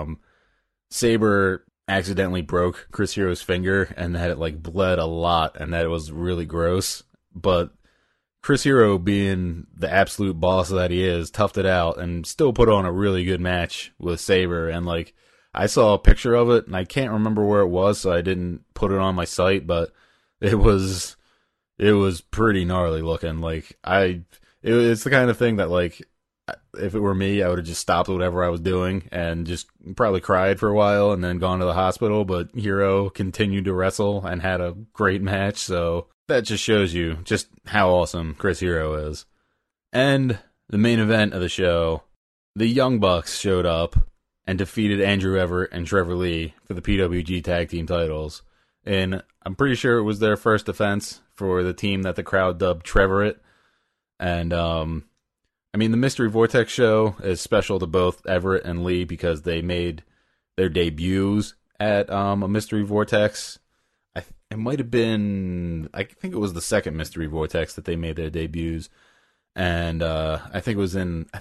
Speaker 2: Sabre accidentally broke Chris Hero's finger and that it like bled a lot and that it was really gross. But Chris Hero, being the absolute boss that he is, toughed it out and still put on a really good match with Sabre. And like, I saw a picture of it and I can't remember where it was, so I didn't put it on my site, but it was pretty gnarly looking. Like, it's the kind of thing that like, if it were me, I would have just stopped whatever I was doing and just probably cried for a while and then gone to the hospital. But Hero continued to wrestle and had a great match, so that just shows you just how awesome Chris Hero is. And the main event of the show, the Young Bucks showed up and defeated Andrew Everett and Trevor Lee for the PWG Tag Team titles. And I'm pretty sure it was their first defense for the team that the crowd dubbed Trevorette. And, I mean, the Mystery Vortex show is special to both Everett and Lee because they made their debuts at a Mystery Vortex. It might have been, I think it was the second Mystery Vortex that they made their debuts, and I think it was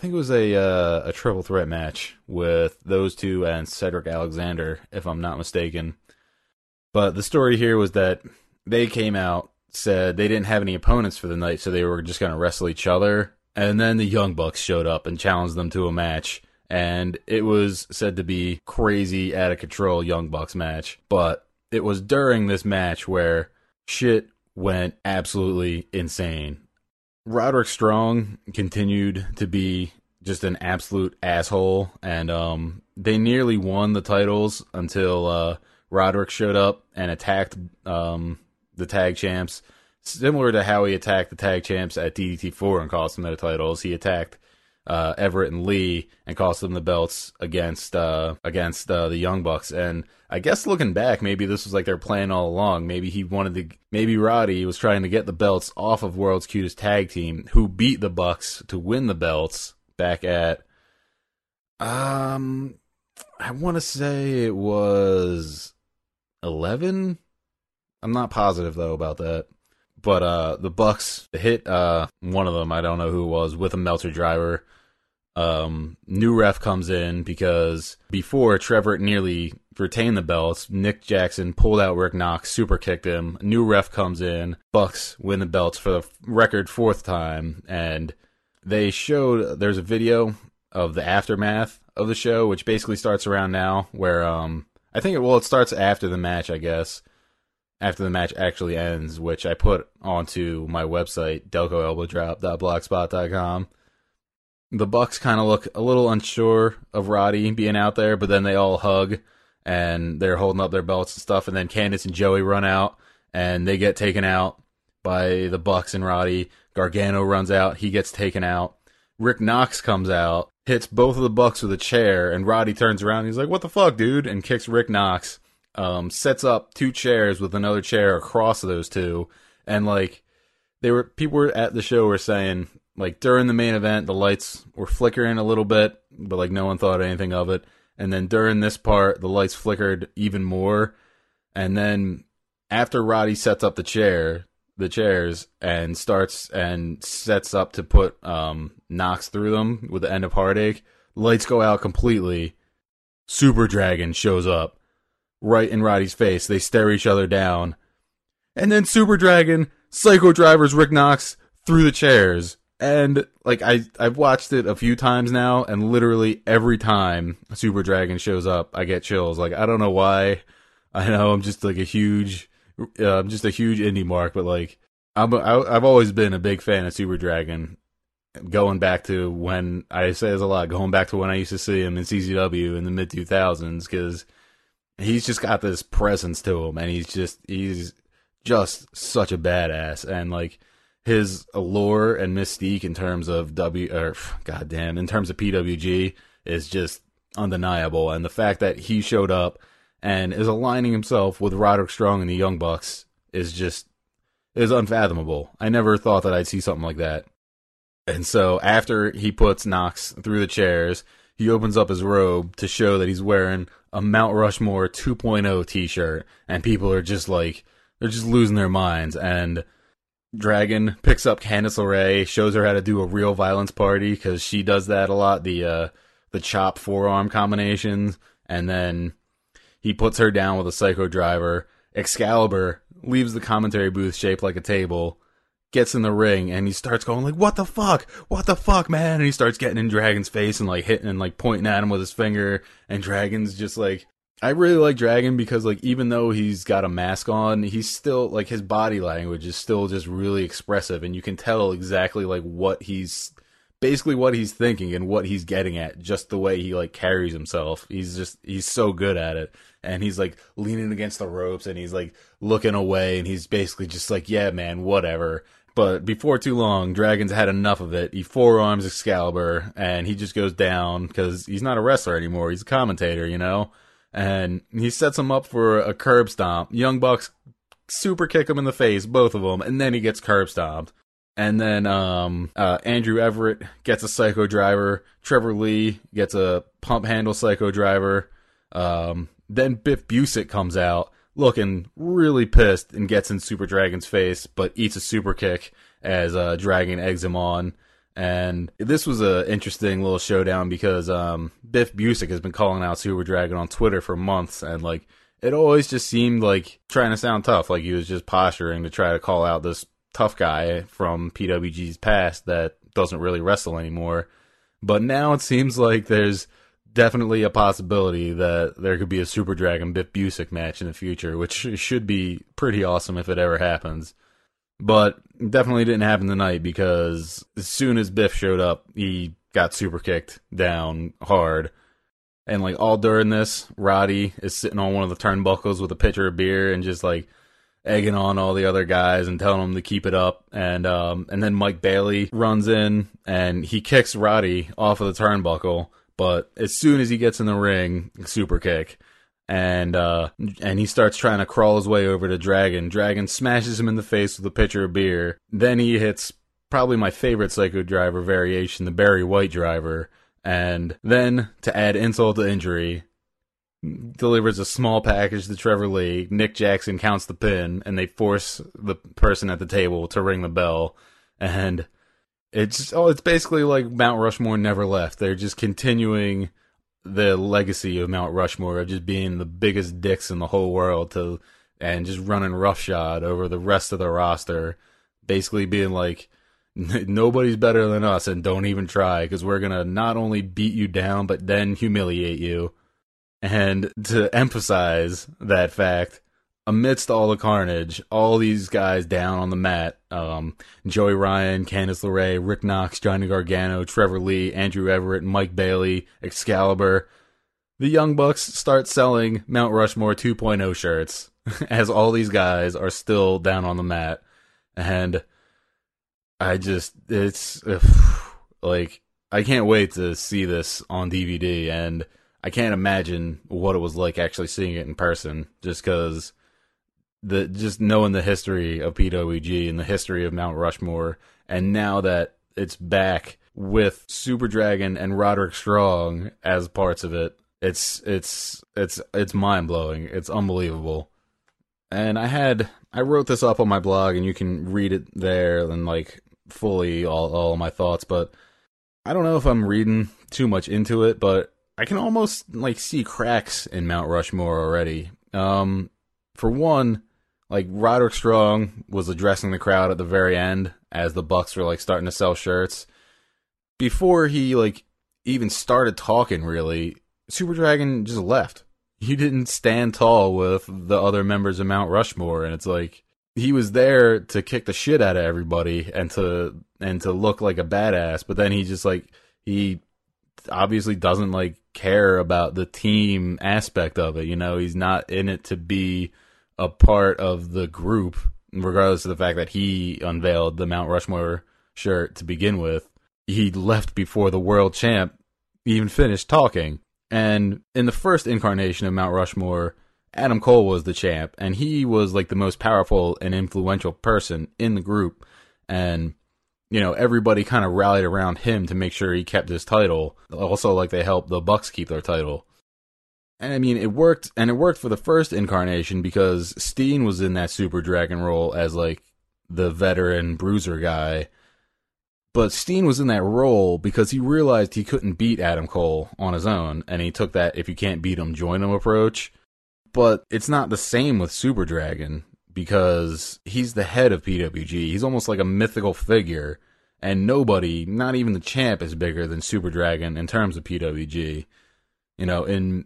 Speaker 2: a triple threat match with those two and Cedric Alexander, if I'm not mistaken. But the story here was that they came out, said they didn't have any opponents for the night, so they were just going to wrestle each other, and then the Young Bucks showed up and challenged them to a match, and it was said to be crazy, out of control Young Bucks match, but it was during this match where shit went absolutely insane. Roderick Strong continued to be just an absolute asshole, and they nearly won the titles until Roderick showed up and attacked the tag champs. Similar to how he attacked the tag champs at DDT4 and cost them their titles, he attacked Everett and Lee and cost them the belts against the Young Bucks. And I guess looking back, maybe this was like their plan all along. Maybe Roddy was trying to get the belts off of World's Cutest Tag Team, who beat the Bucks to win the belts back at I want to say it was 11. I'm not positive though about that. But the Bucks hit one of them, I don't know who it was, with a Meltzer driver. New ref comes in because before Trevor nearly retained the belts, Nick Jackson pulled out Rick Knox, super kicked him. New ref comes in. Bucks win the belts for the record 4th time. And they showed, there's a video of the aftermath of the show, which basically starts around now, where it starts after the match, I guess. After the match actually ends, which I put onto my website, delcoelbowdrop.blogspot.com. The Bucks kind of look a little unsure of Roddy being out there, but then they all hug, and they're holding up their belts and stuff, and then Candice and Joey run out, and they get taken out by the Bucks and Roddy. Gargano runs out, he gets taken out. Rick Knox comes out, hits both of the Bucks with a chair, and Roddy turns around, and he's like, "What the fuck, dude?" and kicks Rick Knox. Sets up 2 chairs with another chair across those two, and like people were at the show were saying, like, during the main event the lights were flickering a little bit, but like no one thought anything of it, and then during this part the lights flickered even more, and then after Roddy sets up the chairs and starts and sets up to put Knox through them with the end of Heartache, lights go out completely. Super Dragon shows up right in Roddy's face. They stare each other down. And then Super Dragon psycho drivers Rick Knox through the chairs. And like I've watched it a few times now, and literally every time Super Dragon shows up, I get chills. Like, I don't know why. I know I'm just like a huge indie mark, but like I've always been a big fan of Super Dragon. Going back to when I used to see him in CZW in the mid 2000s, because he's just got this presence to him, and he's just such a badass, and like his allure and mystique in terms of PWG is just undeniable. And the fact that he showed up and is aligning himself with Roderick Strong and the Young Bucks is unfathomable. I never thought that I'd see something like that. And so after he puts Knox through the chairs, he opens up his robe to show that he's wearing a Mount Rushmore 2.0 t-shirt, and people are just like, they're just losing their minds. And Dragon picks up Candice LeRae, shows her how to do a real violence party, because she does that a lot, the chop forearm combinations, and then he puts her down with a Psycho Driver. Excalibur leaves the commentary booth shaped like a table, gets in the ring, and he starts going like, what the fuck, man? And he starts getting in Dragon's face and like hitting and like pointing at him with his finger, and Dragon's just like, I really like Dragon because like even though he's got a mask on, he's still like, his body language is still just really expressive, and you can tell exactly like what he's thinking and what he's getting at, just the way he like carries himself. He's so good at it. And he's like leaning against the ropes, and he's like looking away, and he's basically just like, yeah, man, whatever. But before too long, Dragon's had enough of it. He forearms Excalibur, and he just goes down because he's not a wrestler anymore. He's a commentator, you know? And he sets him up for a curb stomp. Young Bucks super kick him in the face, both of them, and then he gets curb stomped. And then Andrew Everett gets a Psycho Driver. Trevor Lee gets a pump handle Psycho Driver. Then Biff Busick comes out looking really pissed and gets in Super Dragon's face, but eats a super kick as Dragon eggs him on. And this was a interesting little showdown because Biff Busick has been calling out Super Dragon on Twitter for months, and like it always just seemed like trying to sound tough, like he was just posturing to try to call out this tough guy from PWG's past that doesn't really wrestle anymore. But now it seems like there's definitely a possibility that there could be a Super Dragon Biff Busick match in the future, which should be pretty awesome if it ever happens. But definitely didn't happen tonight, because as soon as Biff showed up, he got super kicked down hard. And like all during this, Roddy is sitting on one of the turnbuckles with a pitcher of beer and just like egging on all the other guys and telling them to keep it up. And then Mike Bailey runs in and he kicks Roddy off of the turnbuckle. But as soon as he gets in the ring, super kick. And he starts trying to crawl his way over to Dragon. Dragon smashes him in the face with a pitcher of beer. Then he hits probably my favorite Psycho Driver variation, the Barry White Driver. And then, to add insult to injury, delivers a small package to Trevor Lee. Nick Jackson counts the pin, and they force the person at the table to ring the bell. And it's basically like Mount Rushmore never left. They're just continuing the legacy of Mount Rushmore of just being the biggest dicks in the whole world and just running roughshod over the rest of the roster, basically being like, nobody's better than us and don't even try, because we're gonna not only beat you down but then humiliate you. And to emphasize that fact, amidst all the carnage, all these guys down on the mat, Joey Ryan, Candice LeRae, Rick Knox, Johnny Gargano, Trevor Lee, Andrew Everett, Mike Bailey, Excalibur, the Young Bucks start selling Mount Rushmore 2.0 shirts as all these guys are still down on the mat. And it's like, I can't wait to see this on DVD, and I can't imagine what it was like actually seeing it in person, just because just knowing the history of PWG and the history of Mount Rushmore, and now that it's back with Super Dragon and Roderick Strong as parts of it, it's mind blowing. It's unbelievable. And I wrote this up on my blog, and you can read it there and like fully all my thoughts, but I don't know if I'm reading too much into it, but I can almost like see cracks in Mount Rushmore already. For one, like Roderick Strong was addressing the crowd at the very end as the Bucks were like starting to sell shirts. Before he like even started talking, really, Super Dragon just left. He didn't stand tall with the other members of Mount Rushmore, and it's like he was there to kick the shit out of everybody and to look like a badass, but then he just like, he obviously doesn't like care about the team aspect of it, you know. He's not in it to be a part of the group, regardless of the fact that he unveiled the Mount Rushmore shirt to begin with. He left before the world champ even finished talking. And in the first incarnation of Mount Rushmore, Adam Cole was the champ, and he was like the most powerful and influential person in the group. And, you know, everybody kind of rallied around him to make sure he kept his title. Also, like, they helped the Bucks keep their title. And I mean, it worked, and it worked for the first incarnation because Steen was in that Super Dragon role as like the veteran bruiser guy. But Steen was in that role because he realized he couldn't beat Adam Cole on his own, and he took that if you can't beat him, join him approach. But it's not the same with Super Dragon because he's the head of PWG. He's almost like a mythical figure, and nobody, not even the champ, is bigger than Super Dragon in terms of PWG. You know, in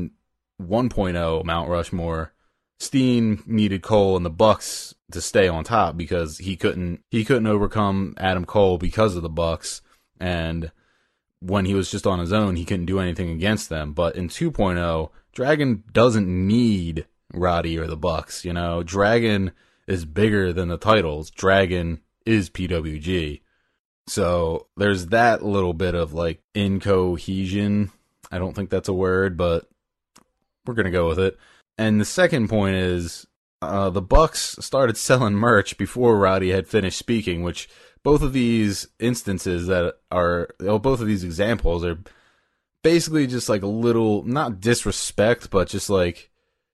Speaker 2: 1.0 Mount Rushmore, Steen needed Cole and the Bucks to stay on top because he couldn't overcome Adam Cole because of the Bucks, and when he was just on his own, he couldn't do anything against them. But in 2.0, Dragon doesn't need Roddy or the Bucks. You know, Dragon is bigger than the titles. Dragon is PWG. So there's that little bit of like incohesion. I don't think that's a word, but we're going to go with it. And the second point is the Bucks started selling merch before Roddy had finished speaking, which both of these instances both of these examples are basically just like a little, not disrespect, but just like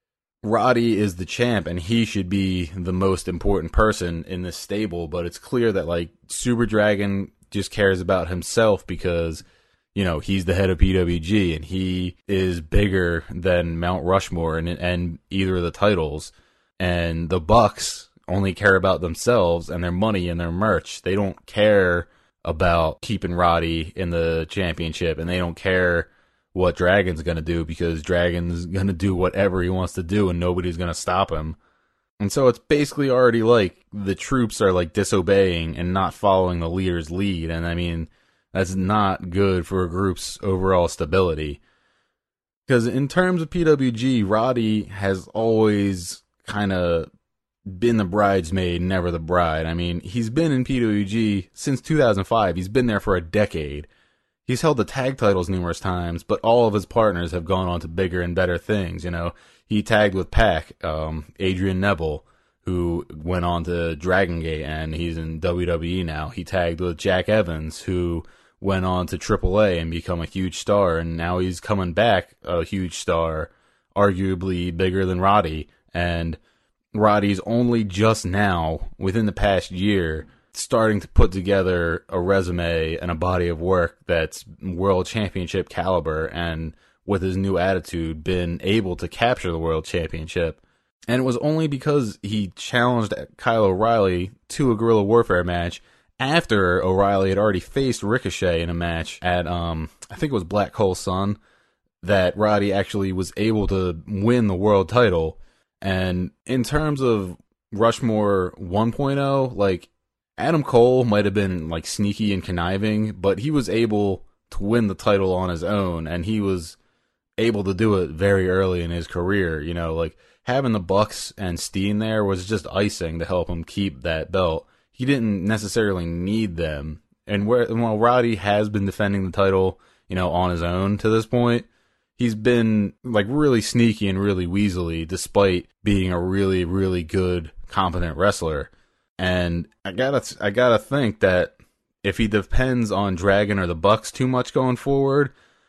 Speaker 2: Roddy is the champ and he should be the most important person in this stable. But it's clear that like Super Dragon just cares about himself because, you know, he's the head of PWG and he is bigger than Mount Rushmore and either of the titles. And the Bucks only care about themselves and their money and their merch. They don't care about keeping Roddy in the championship, and they don't care what Dragon's going to do because Dragon's going to do whatever he wants to do and nobody's going to stop him. And so it's basically already like the troops are like disobeying and not following the leader's lead. And I mean, that's not good for a group's overall stability. Because in terms of PWG, Roddy has always kind of been the bridesmaid, never the bride. I mean, he's been in PWG since 2005. He's been there for a decade. He's held the tag titles numerous times, but all of his partners have gone on to bigger and better things. You know, he tagged with Pac, Adrian Neville, who went on to Dragon Gate, and he's in WWE now. He tagged with Jack Evans, who went on to AAA and become a huge star, and now he's coming back a huge star, arguably bigger than Roddy. And Roddy's only just now, within the past year, starting to put together a resume and a body of work that's world championship caliber, and with his new attitude, been able to capture the world championship. And it was only because he challenged Kyle O'Reilly to a Guerrilla Warfare match after O'Reilly had already faced Ricochet in a match at, I think it was Black Hole Sun, that Roddy actually was able to win the world title. And in terms of Rushmore 1.0, like, Adam Cole might have been like sneaky and conniving, but he was able to win the title on his own, and he was able to do it very early in his career. You know, like having the Bucks and Steen there was just icing to help him keep that belt. He didn't necessarily need them. And while Roddy has been defending the title, you know, on his own to this point, he's been like really sneaky and really weaselly despite being a really, really good, competent wrestler. And I gotta think that if he depends on Dragon or the Bucks too much going forward,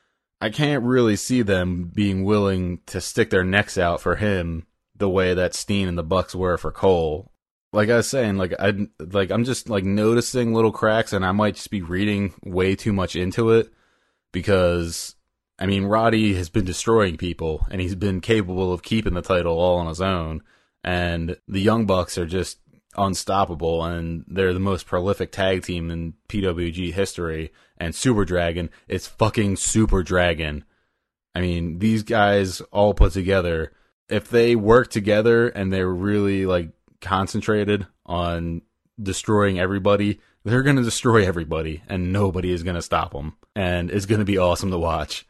Speaker 2: I can't really see them being willing to stick their necks out for him the way that Steen and the Bucks were for Cole. Like I was saying, I'm just like noticing little cracks, and I might just be reading way too much into it because, I mean, Roddy has been destroying people, and he's been capable of keeping the title all on his own, and the Young Bucks are just unstoppable, and they're the most prolific tag team in PWG history. And Super Dragon is fucking Super Dragon. I mean, these guys all put together, if they work together and they're really like concentrated on destroying everybody, they're going to destroy everybody, and nobody is going to stop them, and it's going to be awesome to watch.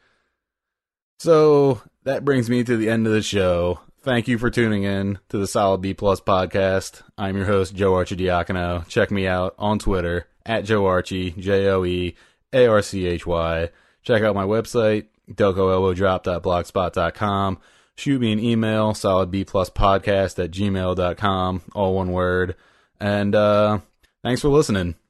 Speaker 2: So that brings me to the end of the show. Thank you for tuning in to the Solid B Plus podcast. I'm your host, Joe Archidiacono. Check me out on Twitter at Joe Archie, JoeArchy. Check out my website, DelcoElbowDrop.blogspot.com, shoot me an email, solidbpluspodcast@gmail.com, all one word. And thanks for listening.